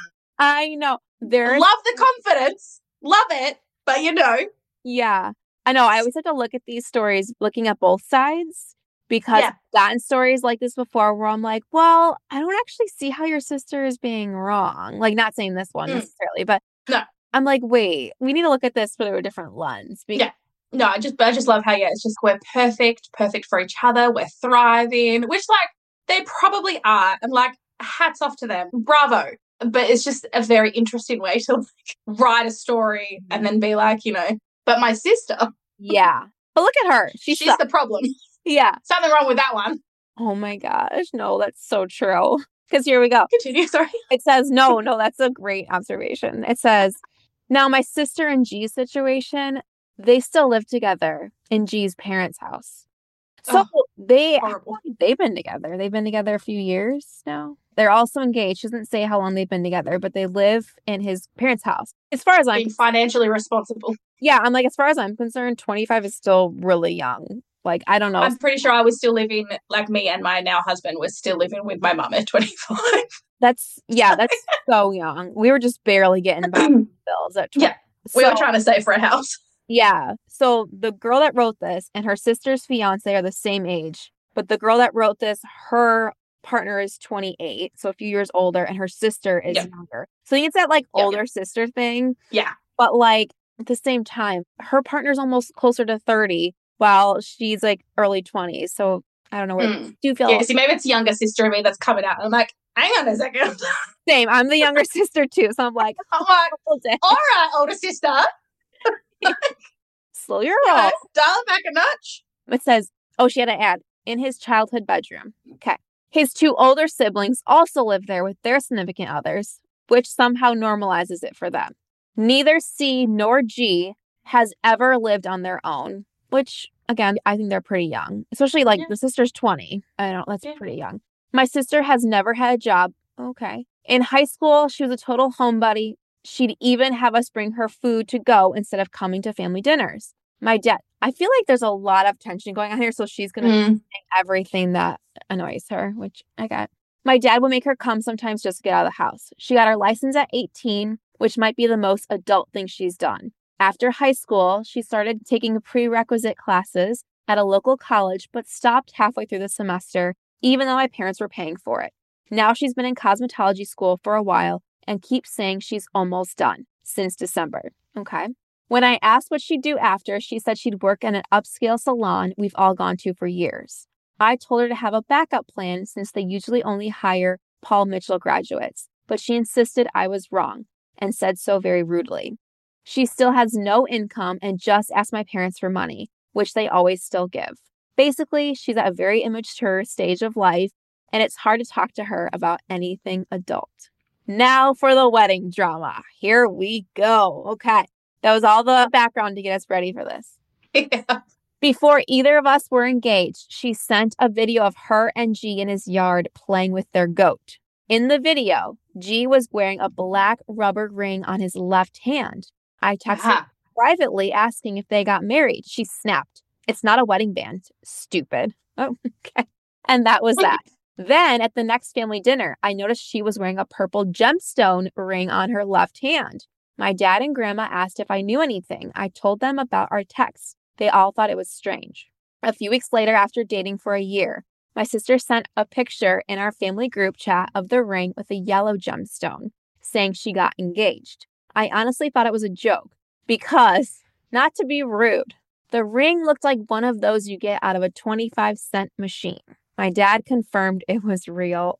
I know. There's... Love the confidence. Love it. But you know... Yeah. I know. I always have to look at these stories, looking at both sides, because Yeah. I've gotten stories like this before where I'm like, well, I don't actually see how your sister is being wrong. Like, not saying this one Mm. necessarily, but No. I'm like, wait, we need to look at this through a different lens. Because Yeah. No, I just I just love how, yeah, it's just we're perfect, perfect for each other. We're thriving, which, like, they probably are. And, like, hats off to them. Bravo. But it's just a very interesting way to, like, write a story and then be like, you know, but my sister, Yeah. But look at her. She she's sucks. the problem. Yeah. Something wrong with that one. Oh my gosh. No, that's so true. Because here we go. Continue, sorry. It says, no, no, that's a great observation. It says, now my sister and G's situation, they still live together in G's parents' house. So Oh, they, horrible. they've been together. They've been together a few years now. They're also engaged. She doesn't say how long they've been together, but they live in his parents' house. As far as I'm Being financially responsible. Yeah, I'm like, as far as I'm concerned, twenty-five is still really young. Like, I don't know. I'm pretty sure I was still living, like me and my now husband was still living with my mum at twenty-five. That's, yeah, that's so young. We were just barely getting by with bills at twenty. Yeah, we So, were trying to save for a house. Yeah. So the girl that wrote this and her sister's fiance are the same age. But the girl that wrote this, her partner is twenty-eight, so a few years older, and her sister is Yep. younger. So I think it's that, like, Yep. older sister thing. Yeah. But, like, at the same time, her partner's almost closer to thirty while she's, like, early twenties. So I don't know where Mm. do you feel Yeah, see, maybe it's younger sister in me that's coming out. I'm like, hang on a second. same. I'm the younger sister too, so I'm like, I'm like, all day. all right, older sister. Slow your You roll. know, dial it back a notch. It says, oh, she had an ad in his childhood bedroom. Okay. His two older siblings also live there with their significant others, which somehow normalizes it for them. Neither C nor G has ever lived on their own, which, again, I think they're pretty young, especially like Yeah. the sister's twenty. I don't, that's Yeah. pretty young. My sister has never had a job. Okay. In high school, she was a total homebody. She'd even have us bring her food to go instead of coming to family dinners. My dad, I feel like there's a lot of tension going on here, so she's going to Mm. say everything that annoys her, which I get. My dad would make her come sometimes just to get out of the house. She got her license at eighteen, which might be the most adult thing she's done. After high school, she started taking prerequisite classes at a local college, but stopped halfway through the semester, even though my parents were paying for it. Now she's been in cosmetology school for a while and keeps saying she's almost done since December. Okay. When I asked what she'd do after, she said she'd work in an upscale salon we've all gone to for years. I told her to have a backup plan since they usually only hire Paul Mitchell graduates, but she insisted I was wrong and said so very rudely. She still has no income and just asked my parents for money, which they always still give. Basically, she's at a very immature stage of life, and it's hard to talk to her about anything adult. Now for the wedding drama. Here we go. Okay. That was all the background to get us ready for this. Yeah. Before either of us were engaged, she sent a video of her and G in his yard playing with their goat. In the video, G was wearing a black rubber ring on his left hand. I texted her Aha. privately asking if they got married. She snapped, "It's not a wedding band, stupid." Oh, okay. And that was that. Then at the next family dinner, I noticed she was wearing a purple gemstone ring on her left hand. My dad and grandma asked if I knew anything. I told them about our text. They all thought it was strange. A few weeks later, after dating for a year, my sister sent a picture in our family group chat of the ring with a yellow gemstone, saying she got engaged. I honestly thought it was a joke because, not to be rude, the ring looked like one of those you get out of a twenty-five cent machine. My dad confirmed it was real.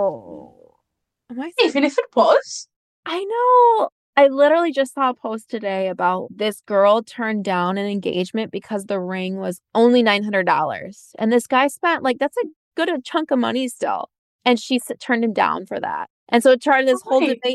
Oh, am I? Even if it was. I know. I literally just saw a post today about this girl turned down an engagement because the ring was only nine hundred dollars. And this guy spent, like, that's a good a chunk of money still. And she s- turned him down for that. And so it started this whole Right. debate of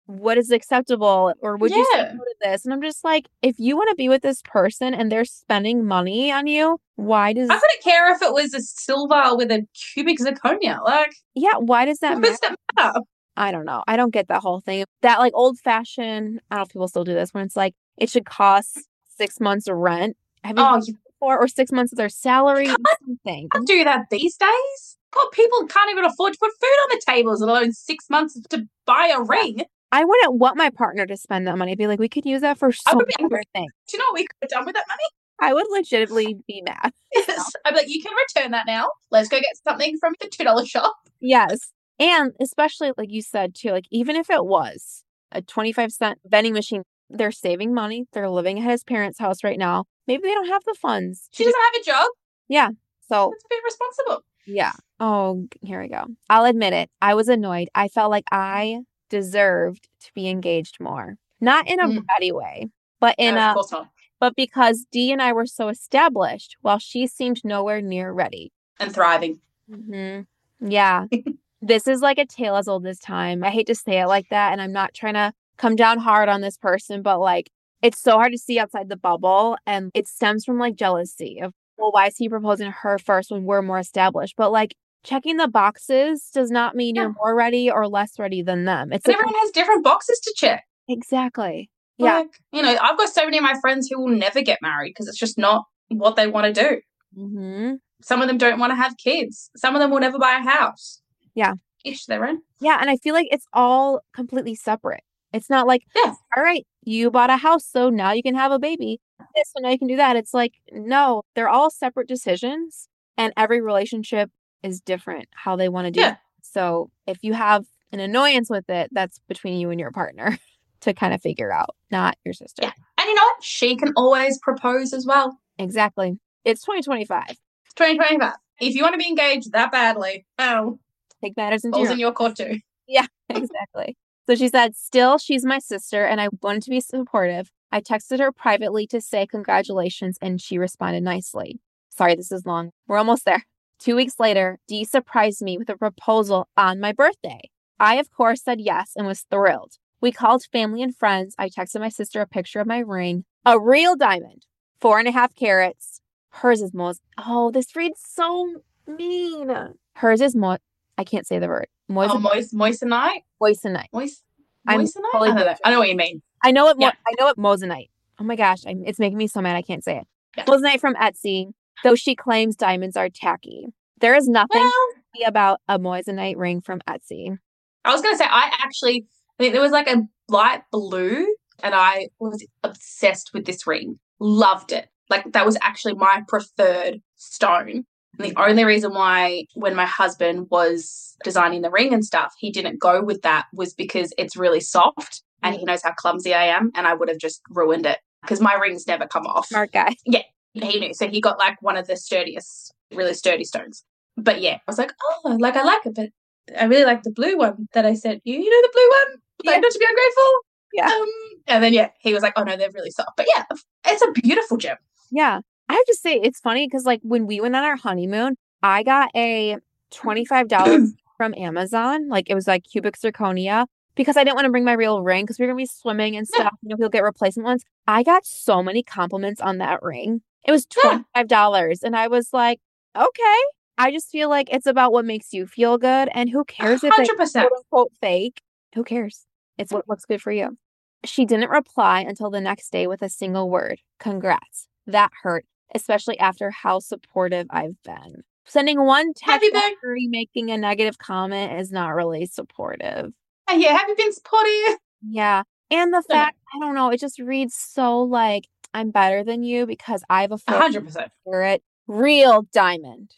what is acceptable, or would you say Yeah. no to this? And I'm just like, if you want to be with this person and they're spending money on you, why does I wouldn't care if it was a silver with a cubic zirconia. Like, yeah, why does that what matter? does that matter? I don't know. I don't get that whole thing. That like old fashioned, I don't know if people still do this, when it's like it should cost six months of rent. Have you Oh, heard you that before? Or six months of their salary or something. can't do that these days. God, people can't even afford to put food on the tables, let alone six months to buy a ring. I wouldn't want my partner to spend that money. I'd be like, we could use that for I so would be many angry. other things. Do you know what we could have done with that money? I would legitimately be mad. Yes. I'd be like, you can return that now. Let's go get something from the two dollar shop. Yes. And especially like you said too, like even if it was a twenty-five cent vending machine, they're saving money. They're living at his parents' house right now. Maybe they don't have the funds. She doesn't have a job. Yeah. So Let's be responsible. yeah. Oh, here we go. I'll admit it. I was annoyed. I felt like I deserved to be engaged more. Not in a Mm. bratty way, but in No, a of course not. but because Dee and I were so established while she seemed nowhere near ready. And thriving. hmm Yeah. This is like a tale as old as time. I hate to say it like that, and I'm not trying to come down hard on this person, but like it's so hard to see outside the bubble, and it stems from like jealousy of, well, why is he proposing to her first when we're more established? But like checking the boxes does not mean Yeah. you're more ready or less ready than them. It's And a, everyone has different boxes to check. exactly. Yeah. Like, you know, I've got so many of my friends who will never get married because it's just not what they want to do. hmm Some of them don't want to have kids. Some of them will never buy a house. Yeah. Each their own. Yeah. And I feel like it's all completely separate. It's not like, Yeah. all right, you bought a house, so now you can have a baby. This, so now you can do that. It's like, no, they're all separate decisions, and every relationship is different how they want to do Yeah. it. So if you have an annoyance with it, that's between you and your partner to kind of figure out, not your sister. Yeah. And you know what? She can always propose as well. Exactly. It's twenty twenty-five. It's twenty twenty-five. If you want to be engaged that badly, oh, Take matters into balls your in your court too. Yeah, exactly. So she said, still, she's my sister, and I wanted to be supportive. I texted her privately to say congratulations, and she responded nicely. Sorry, this is long. We're almost there. Two weeks later, Dee surprised me with a proposal on my birthday. I, of course, said yes and was thrilled. We called family and friends. I texted my sister a picture of my ring, a real diamond, four and a half carats. Hers is most, oh, this reads so mean. Hers is mo, I can't say the word. Mois- Oh, moist, moissanite? moissanite. Moist, I'm moissanite? totally I don't know. butchering. I know what you mean. I know it. Mo- Yeah. I know it. Moissanite. Oh my gosh, I'm, it's making me so mad. I can't say it. Yeah. Moissanite from Etsy. Though she claims diamonds are tacky, there is nothing Well, tacky about a moissanite ring from Etsy. I was going to say, I actually, I think there was like a light blue, and I was obsessed with this ring. Loved it. Like, that was actually my preferred stone. And the only reason why, when my husband was designing the ring and stuff, he didn't go with that was because it's really soft and he knows how clumsy I am, and I would have just ruined it because my rings never come off. Smart guy. Yeah, he knew. So he got like one of the sturdiest, really sturdy stones. But yeah, I was like, oh, like I like it, but I really like the blue one that I sent you. You know the blue one? Like, Yeah. not to be ungrateful. Yeah. Um, and then yeah, he was like, oh no, they're really soft. But yeah, it's a beautiful gem. Yeah. I have to say, it's funny because like when we went on our honeymoon, I got a twenty-five dollars from Amazon. Like it was like cubic zirconia because I didn't want to bring my real ring because we were going to be swimming and stuff. You know, people get replacement ones. I got so many compliments on that ring. It was twenty-five dollars. And I was like, okay. I just feel like it's about what makes you feel good. And who cares if one it's hundred percent. quote unquote fake? Who cares? It's what looks good for you. She didn't reply until the next day with a single word. Congrats. That hurt, especially after how supportive I've been. Sending one text Have you been? after making a negative comment is not really supportive. And yeah, have you been supportive? Yeah. And the No. fact, I don't know, it just reads so like, I'm better than you because I have a one hundred percent. spirit. Real diamond.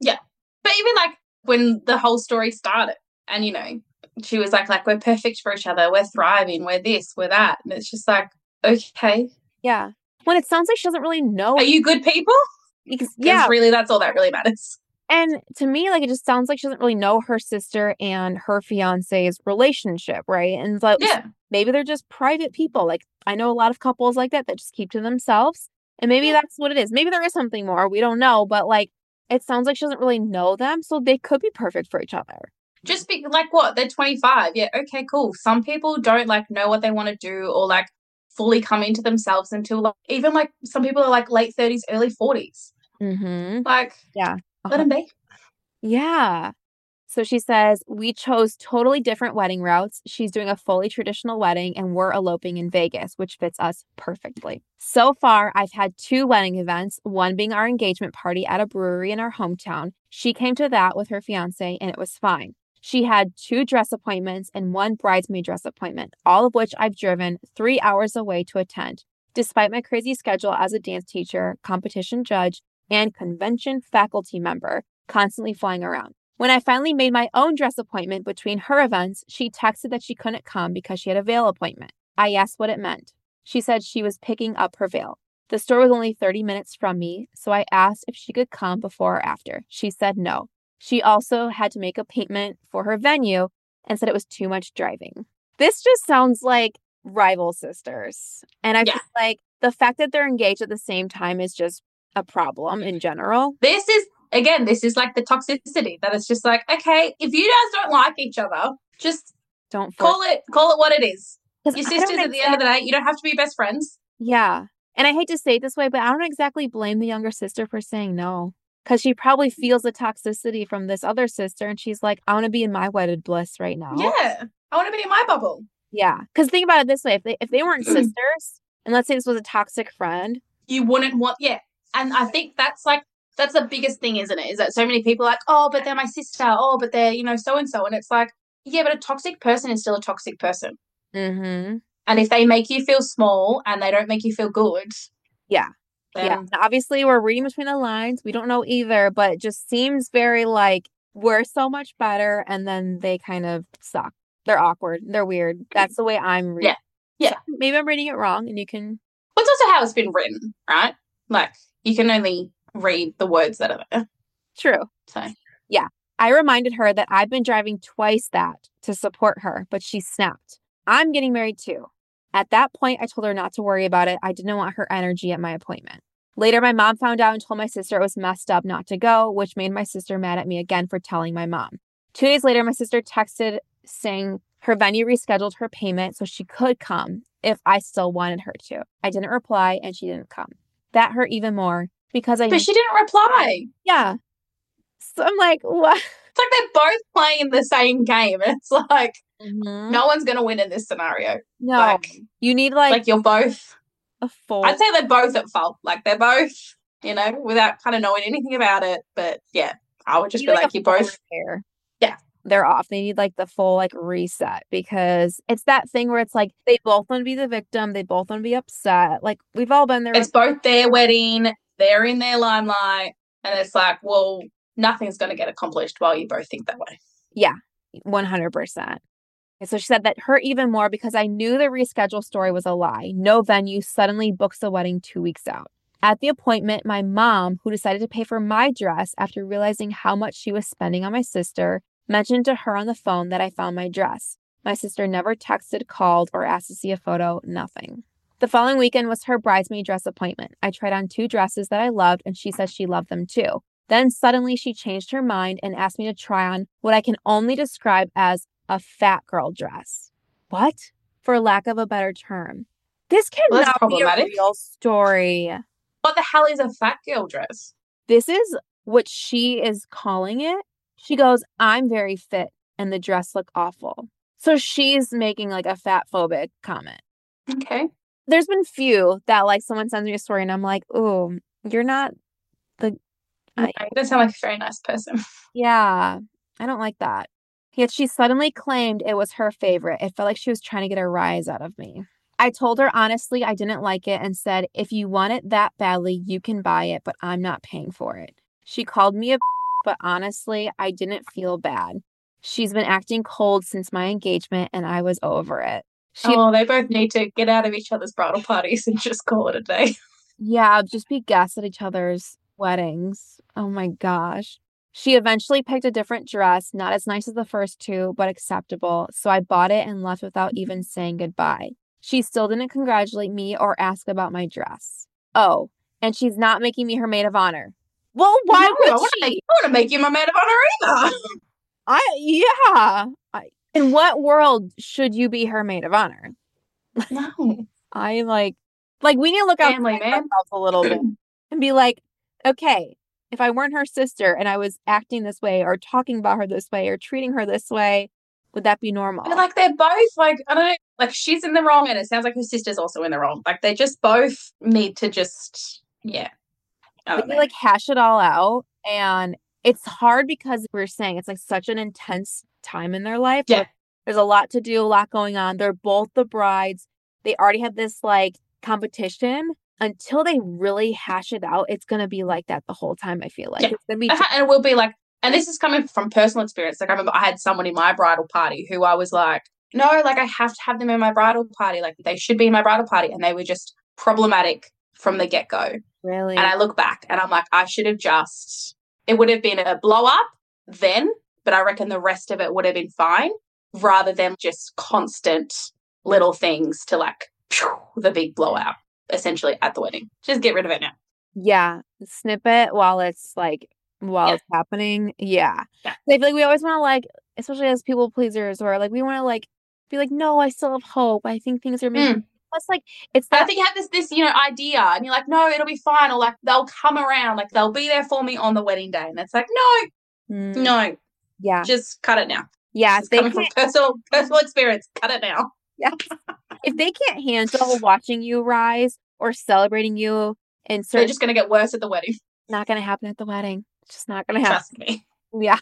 But even like when the whole story started, and you know, she was like, like we're perfect for each other, we're thriving, we're this, we're that, and it's just like, okay, Yeah. When it sounds like she doesn't really know. are you good people? Because, 'Cause yeah. really, that's all that really matters. And to me, like, it just sounds like she doesn't really know her sister and her fiance's relationship, right? And like, Yeah, maybe they're just private people. Like, I know a lot of couples like that that just keep to themselves. And maybe Yeah. that's what it is. Maybe there is something more. We don't know. But like, it sounds like she doesn't really know them. So they could be perfect for each other. Just be like, what? They're twenty-five. Yeah, okay, cool. Some people don't like know what they want to do or like fully come into themselves until like, even like some people are like late thirties, early forties. Mm-hmm. Like, yeah. let them be. Yeah. So she says, we chose totally different wedding routes. She's doing a fully traditional wedding and we're eloping in Vegas, which fits us perfectly. So far, I've had two wedding events, one being our engagement party at a brewery in our hometown. She came to that with her fiance and it was fine. She had two dress appointments and one bridesmaid dress appointment, all of which I've driven three hours away to attend, despite my crazy schedule as a dance teacher, competition judge, and convention faculty member, constantly flying around. When I finally made my own dress appointment between her events, she texted that she couldn't come because she had a veil appointment. I asked what it meant. She said she was picking up her veil. The store was only thirty minutes from me, so I asked if she could come before or after. She said no. She also had to make a payment for her venue and said it was too much driving. This just sounds like rival sisters. And I yeah. feel like the fact that they're engaged at the same time is just a problem in general. This is Again, this is like the toxicity that it's just like, okay, if you guys don't like each other, just don't call it call it what it is. Your sisters at exactly. the end of the day, you don't have to be best friends. Yeah. And I hate to say it this way, but I don't exactly blame the younger sister for saying no. Because she probably feels the toxicity from this other sister. And she's like, I want to be in my wedded bliss right now. Yeah. I want to be in my bubble. Yeah. Because think about it this way. If they, if they weren't sisters, and let's say this was a toxic friend. You wouldn't want, yeah. And I think that's like, that's the biggest thing, isn't it? Is that so many people are like, oh, but they're my sister. Oh, but they're, you know, so-and-so. And it's like, yeah, but a toxic person is still a toxic person. Mm-hmm. And if they make you feel small and they don't make you feel good. Yeah. Then... Yeah. Obviously, we're reading between the lines. We don't know either, but it just seems very like we're so much better. And then they kind of suck. They're awkward. They're weird. That's the way I'm reading. Yeah. Yeah. So maybe I'm reading it wrong and you can. Well, it's also how it's been written, right? Like, you can only read the words that are there. True. So, yeah. I reminded her that I've been driving twice that to support her, but she snapped. I'm getting married too. At that point, I told her not to worry about it. I didn't want her energy at my appointment. Later, my mom found out and told my sister it was messed up not to go, which made my sister mad at me again for telling my mom. Two days later, my sister texted saying her venue rescheduled her payment so she could come if I still wanted her to. I didn't reply and she didn't come. That hurt even more. Because I, but she didn't reply. Yeah. So I'm like, what? It's like they're both playing the same game. And it's like, mm-hmm. no one's going to win in this scenario. No. Like, you need like. Like you're both. A full. I'd say they're both at fault. Like they're both, you know, without kind of knowing anything about it. But yeah, I would just be like, like you both. Repair. Yeah. They're off. They need like the full like reset because it's that thing where it's like they both want to be the victim. They both want to be upset. Like we've all been there. It's both their wedding. They're in their limelight. And it's like, well, nothing's going to get accomplished while you both think that way. Yeah, one hundred percent. And so she said that hurt even more because I knew the reschedule story was a lie. No venue suddenly books the wedding two weeks out. At the appointment, my mom, who decided to pay for my dress after realizing how much she was spending on my sister, mentioned to her on the phone that I found my dress. My sister never texted, called, or asked to see a photo, nothing. The following weekend was her bridesmaid dress appointment. I tried on two dresses that I loved, and she said she loved them too. Then suddenly she changed her mind and asked me to try on what I can only describe as a fat girl dress. What? For lack of a better term. This cannot well, be a real story. What the hell is a fat girl dress? This is what she is calling it. She goes, I'm very fit, and the dress looked awful. So she's making like a fat phobic comment. Okay. There's been few that like someone sends me a story and I'm like, oh, you're not the. I, you don't sound like a very nice person. Yeah, I don't like that. Yet she suddenly claimed it was her favorite. It felt like she was trying to get a rise out of me. I told her honestly I didn't like it and said, if you want it that badly, you can buy it, but I'm not paying for it. She called me a but honestly, I didn't feel bad. She's been acting cold since my engagement and I was over it. She, oh, they both need to get out of each other's bridal parties and just call it a day. Yeah, just be guests at each other's weddings. Oh my gosh. She eventually picked a different dress, not as nice as the first two, but acceptable. So I bought it and left without even saying goodbye. She still didn't congratulate me or ask about my dress. Oh, and she's not making me her maid of honor. Well, why no, would I wanna she? Make, I want to make you my maid of honor either. I yeah. I, in what world should you be her maid of honor? No. I like like we need to look outside Family, man. ourselves a little bit and be like, okay, if I weren't her sister and I was acting this way or talking about her this way or treating her this way, would that be normal? But like they're both like, I don't know, like she's in the wrong and it sounds like her sister's also in the wrong. Like they just both need to just, yeah. I But don't you know. like hash it all out, and it's hard because we're saying it's like such an intense time in their life. Yeah. Like, there's a lot to do, a lot going on. They're both the brides. They already have this like competition. Until they really hash it out, it's gonna be like that the whole time. I feel like Yeah. it's gonna be. Uh-huh, and it will be like, and this is coming from personal experience. Like I remember I had someone in my bridal party who I was like, no, like I have to have them in my bridal party. Like they should be in my bridal party. And they were just problematic from the get-go. Really? And I look back and I'm like, I should have just, it would have been a blow up then, but I reckon the rest of it would have been fine rather than just constant little things to like phew, the big blowout essentially at the wedding. Just get rid of it now. Yeah. Snip it while it's like, while Yeah. it's happening. Yeah. Yeah. I feel like we always want to like, especially as people pleasers, or like we want to like be like, no, I still have hope. I think things are making. Mm. Plus, like it's But I that. think you have this, this, you know, idea and you're like, no, it'll be fine. Or like, they'll come around, like they'll be there for me on the wedding day. And it's like, no, Mm, no, yeah. just cut it now. Yeah. It's If they coming from can't, personal, personal experience. Cut it now. yes. If they can't handle watching you rise or celebrating you in They're certain, just going to get worse at the wedding. not going to happen at the wedding. It's just not going to happen. Trust me. Yeah.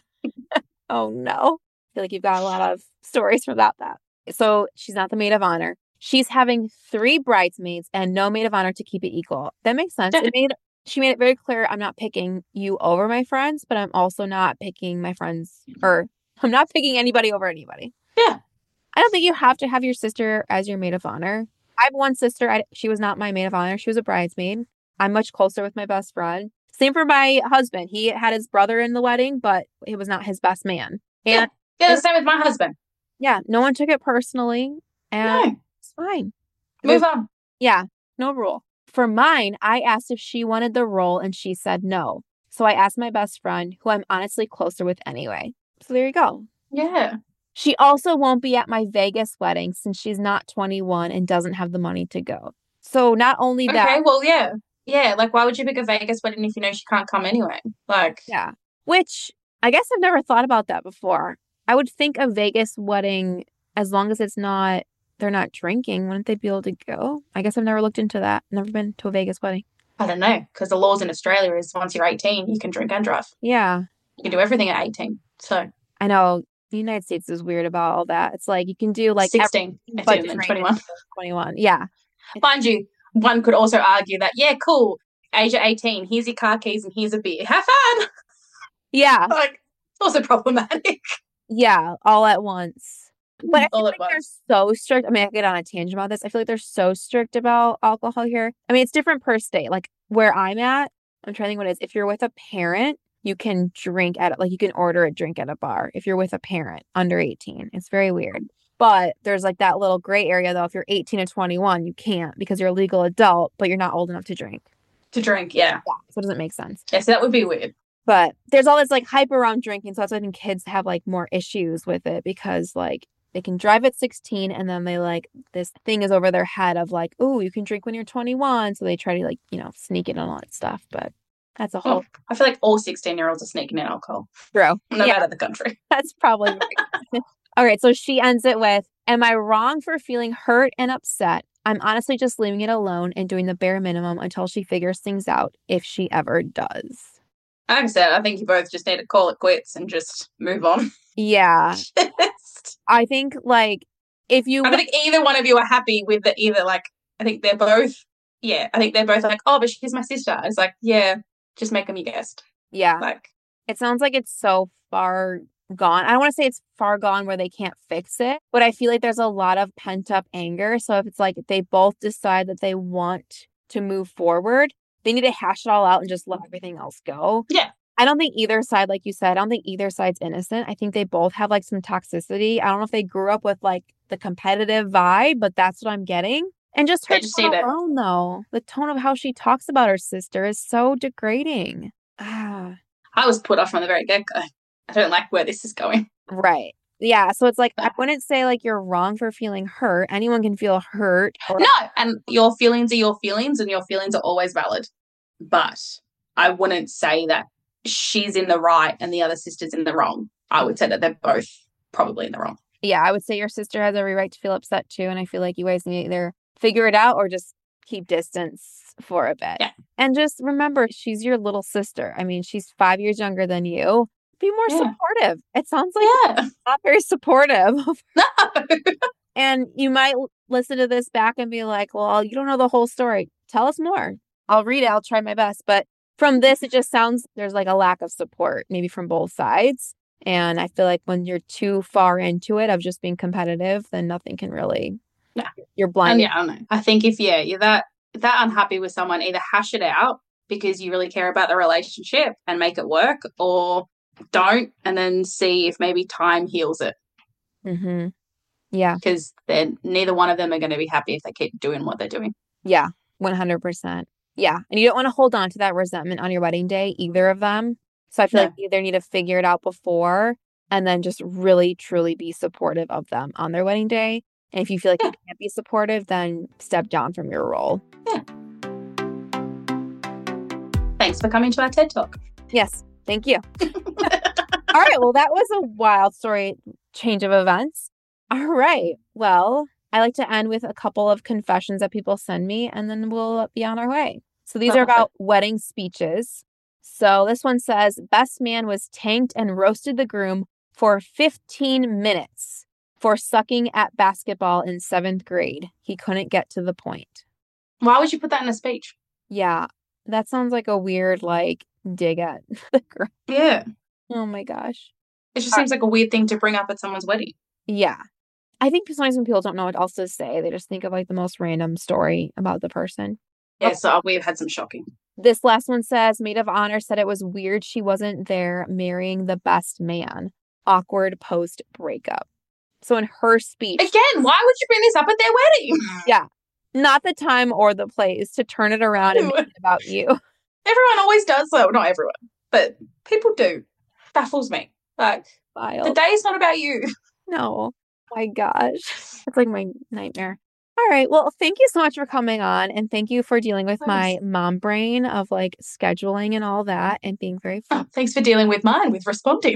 Oh no. I feel like you've got a lot of stories about that. So she's not the maid of honor. She's having three bridesmaids and no maid of honor to keep it equal. That makes sense. It made she made it very clear, I'm not picking you over my friends, but I'm also not picking my friends, or I'm not picking anybody over anybody. Yeah. I don't think you have to have your sister as your maid of honor. I have one sister. I, she was not my maid of honor. She was a bridesmaid. I'm much closer with my best friend. Same for my husband. He had his brother in the wedding, but he was not his best man. And Yeah, the same with my husband. yeah, no one took it personally, and No. it's fine. Move on. Yeah, no rule. For mine, I asked if she wanted the role, and she said no. So I asked my best friend, who I'm honestly closer with anyway. So there you go. Yeah. She also won't be at my Vegas wedding since she's not twenty-one and doesn't have the money to go. So not only Okay, that, well, yeah. Yeah, like, why would you pick a Vegas wedding if you know she can't come anyway? Like, yeah, which I guess I've never thought about that before. I would think a Vegas wedding, as long as it's not, they're not drinking, wouldn't they be able to go? I guess I've never looked into that. Never been to a Vegas wedding. I don't know, because the laws in Australia is once you're eighteen, you can drink and drive. Yeah, You can do everything at eighteen. So, I know the United States is weird about all that. It's like you can do like sixteen, everything I but assume, and drink twenty-one. until twenty-one. Yeah. Mind you, one could also argue that, yeah, cool, age of eighteen, here's your car keys and here's a beer. Have fun! Yeah. Like, it's also problematic. Yeah. All at once. But I feel All like at they're once. so strict. I mean, I could get on a tangent about this. I feel like they're so strict about alcohol here. I mean, it's different per state. Like where I'm at, I'm trying to think what it is. If you're with a parent, you can drink at, like, you can order a drink at a bar if you're with a parent under eighteen. It's very weird. But there's like that little gray area, though. If you're eighteen to twenty-one, you can't because you're a legal adult, but you're not old enough to drink. To drink, yeah. Yeah. So it doesn't make sense. Yeah, so that would be weird. But there's all this like hype around drinking. So that's why I think kids have like more issues with it because like they can drive at sixteen and then they like this thing is over their head of like, oh, you can drink when you're twenty-one. So they try to like, you know, sneak it and all that stuff. But that's a whole Well, I feel like all sixteen-year-olds are sneaking in alcohol, throw. no Yeah, matter the country. that's probably right. All right. So she ends it with, am I wrong for feeling hurt and upset? I'm honestly just leaving it alone and doing the bare minimum until she figures things out, if she ever does. Like I said, I think you both just need to call it quits and just move on. Yeah. I think like if you I don't think either one of you are happy with the either. Like, I think they're both, yeah, I think they're both like, oh, but she's my sister. It's like, yeah, just make them your guest. yeah. Like, It sounds like it's so far gone. I don't want to say it's far gone where they can't fix it, but I feel like there's a lot of pent up anger. So if it's like they both decide that they want to move forward, they need to hash it all out and just let everything else go. Yeah. I don't think either side, like you said, I don't think either side's innocent. I think they both have like some toxicity. I don't know if they grew up with like the competitive vibe, but that's what I'm getting. And just her I just see tone that. alone, though, the tone of how she talks about her sister is so degrading. Ah. I was put off from the very get go. I don't like where this is going. Right. Yeah. So it's like, I wouldn't say like you're wrong for feeling hurt. Anyone can feel hurt. Or- no, and your feelings are your feelings and your feelings are always valid. But I wouldn't say that she's in the right and the other sister's in the wrong. I would say that they're both probably in the wrong. Yeah, I would say your sister has every right to feel upset too. And I feel like you guys need to either figure it out or just keep distance for a bit. Yeah. And just remember, she's your little sister. I mean, she's five years younger than you. Be more yeah. supportive. It sounds like yeah. not very supportive. No. And you might listen to this back and be like, well, you don't know the whole story. Tell us more. I'll read it. I'll try my best. But from this, it just sounds there's like a lack of support, maybe from both sides. And I feel like when you're too far into it of just being competitive, then nothing can really, yeah. you're blind. Yeah, I know. I think if, yeah, you're that, that unhappy with someone, either hash it out because you really care about the relationship and make it work, or don't, and then see if maybe time heals it. Mm-hmm. Yeah. Because then neither one of them are going to be happy if they keep doing what they're doing. Yeah, one hundred percent. Yeah. And you don't want to hold on to that resentment on your wedding day, either of them. So I feel no. like you either need to figure it out before and then just really, truly be supportive of them on their wedding day. And if you feel like yeah. you can't be supportive, then step down from your role. Yeah. Thanks for coming to our TED Talk. Yes. Thank you. All right. Well, that was a wild story change of events. All right. Well, I like to end with a couple of confessions that people send me, and then we'll be on our way. So these are about wedding speeches. So this one says, best man was tanked and roasted the groom for fifteen minutes for sucking at basketball in seventh grade. He couldn't get to the point. Why would you put that in a speech? Yeah, that sounds like a weird, like, dig at the groom. Yeah. Oh my gosh. It just seems like a weird thing to bring up at someone's wedding. Yeah. I think sometimes when people don't know what else to say, they just think of like the most random story about the person. Yeah, okay. So we've had some shocking. This last one says, maid of honor said it was weird she wasn't there marrying the best man. Awkward post breakup. So in her speech. Again, why would you bring this up at their wedding? Yeah. Not the time or the place to turn it around and make it about you. Everyone always does though. Not everyone, but people do. Baffles me. Like, Wild. The day's not about you. No. My gosh. It's like my nightmare. All right. Well, thank you so much for coming on. And thank you for dealing with my mom brain of like scheduling and all that and being very fun. Oh, thanks for dealing with mine with responding.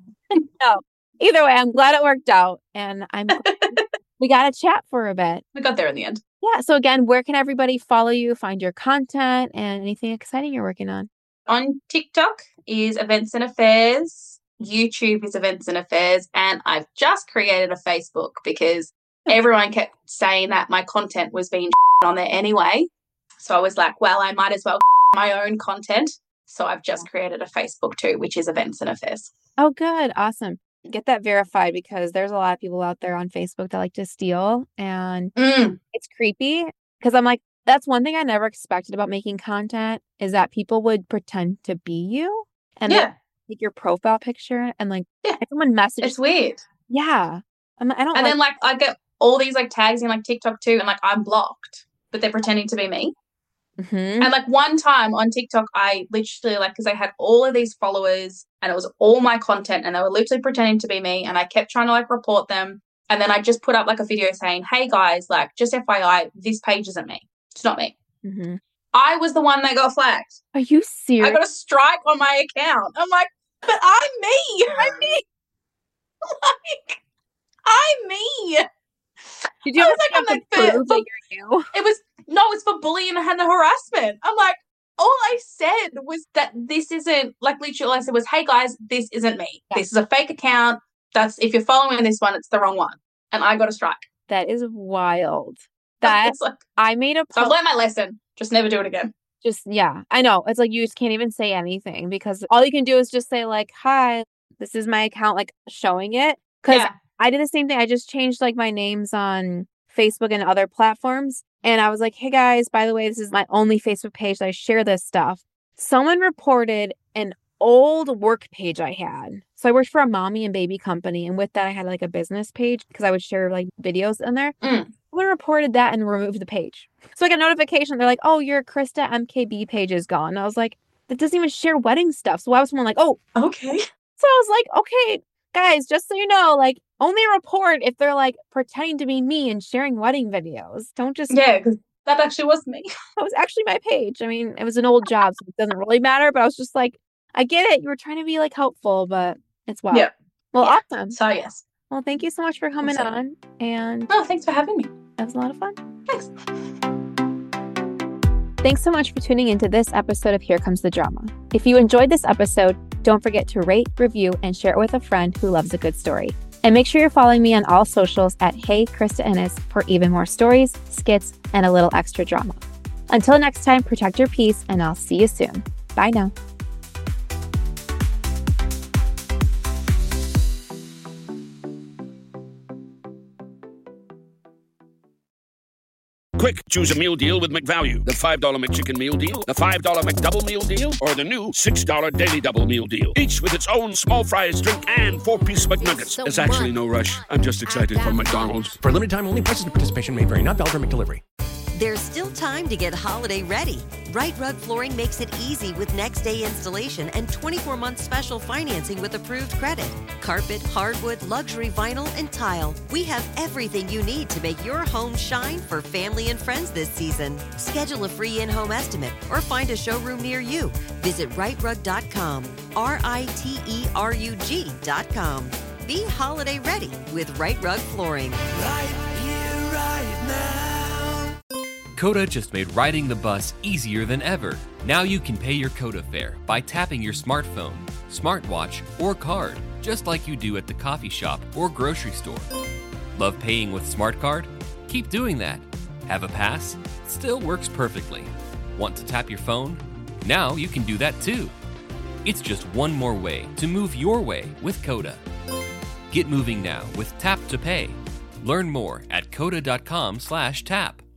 No. Either way, I'm glad it worked out. And I'm glad we got to chat for a bit. We got there in the end. Yeah. So again, where can everybody follow you, find your content, and anything exciting you're working on? On TikTok is Events and Affairs. YouTube is Events and Affairs. And I've just created a Facebook because everyone kept saying that my content was being on there anyway. So I was like, well, I might as well my own content. So I've just created a Facebook too, which is Events and Affairs. Oh, good. Awesome. Get that verified because there's a lot of people out there on Facebook that like to steal and mm. it's creepy because I'm like, that's one thing I never expected about making content is that people would pretend to be you and yeah. take your profile picture and like yeah. someone messages. It's weird. Yeah. I'm, I don't And like- then like I get all these like tags in like TikTok too and like I'm blocked, but they're pretending to be me. Mm-hmm. And like one time on TikTok, I literally like, because I had all of these followers and it was all my content and they were literally pretending to be me and I kept trying to like report them. And then I just put up like a video saying, hey guys, like just F Y I, this page isn't me. It's not me. Mm-hmm. I was the one that got flagged. Are you serious? I got a strike on my account. I'm like, but I'm me. I'm me. Like, I'm me. Did you I ever was like, I'm like, prove for, that you're you? It was, no, it's for bullying and harassment. I'm like, all I said was that this isn't, like literally all I said was, hey guys, this isn't me. Yeah. This is a fake account. That's, if you're following this one, it's the wrong one. And I got a strike. That is wild. That like, I made a post. So I've learned my lesson. Just never do it again. Just, yeah, I know. It's like you just can't even say anything because all you can do is just say like, hi, this is my account, like showing it. Because yeah. I did the same thing. I just changed like my names on Facebook and other platforms. And I was like, hey guys, by the way, this is my only Facebook page that I share this stuff. Someone reported an old work page I had. So I worked for a mommy and baby company. And with that, I had like a business page because I would share like videos in there. Mm. Someone reported that and removed the page. So I got a notification. They're like, oh, your Krista M K B page is gone. And I was like, that doesn't even share wedding stuff. So why was someone like, oh, okay. So I was like, okay, guys, just so you know, like only report if they're like pretending to be me and sharing wedding videos. Don't just. Yeah, because that actually was me. That was actually my page. I mean, it was an old job, so it doesn't really matter. But I was just like, I get it. You were trying to be like helpful, but it's wild. Yeah. Well, Yeah. awesome. So, yes. Well, thank you so much for coming Awesome. on. And Oh, thanks for having me. that was a lot of fun. Thanks. Thanks so much for tuning into this episode of Here Comes the Drama. If you enjoyed this episode, don't forget to rate, review, and share it with a friend who loves a good story. And make sure you're following me on all socials at Hey Krista Innes for even more stories, skits, and a little extra drama. Until next time, protect your peace, and I'll see you soon. Bye now. Quick, choose a meal deal with McValue. The five dollar McChicken Meal Deal, the five dollar McDouble Meal Deal, or the new six dollar Daily Double Meal Deal. Each with its own small fries, drink, and four-piece McNuggets. There's actually no rush. I'm just excited for McDonald's. For a limited time only, prices and participation may vary. Not valid for McDelivery. There's still time to get holiday ready. Right Rug Flooring makes it easy with next day installation and twenty-four month special financing with approved credit. Carpet, hardwood, luxury vinyl, and tile. We have everything you need to make your home shine for family and friends this season. Schedule a free in-home estimate or find a showroom near you. Visit right rug dot com, R I T E R U G dot com. Be holiday ready with Right Rug Flooring. Right here, right now. Coda just made riding the bus easier than ever. Now you can pay your Coda fare by tapping your smartphone, smartwatch, or card, just like you do at the coffee shop or grocery store. Love paying with SmartCard? Keep doing that. Have a pass? Still works perfectly. Want to tap your phone? Now you can do that too. It's just one more way to move your way with Coda. Get moving now with Tap to Pay. Learn more at coda dot com slash tap.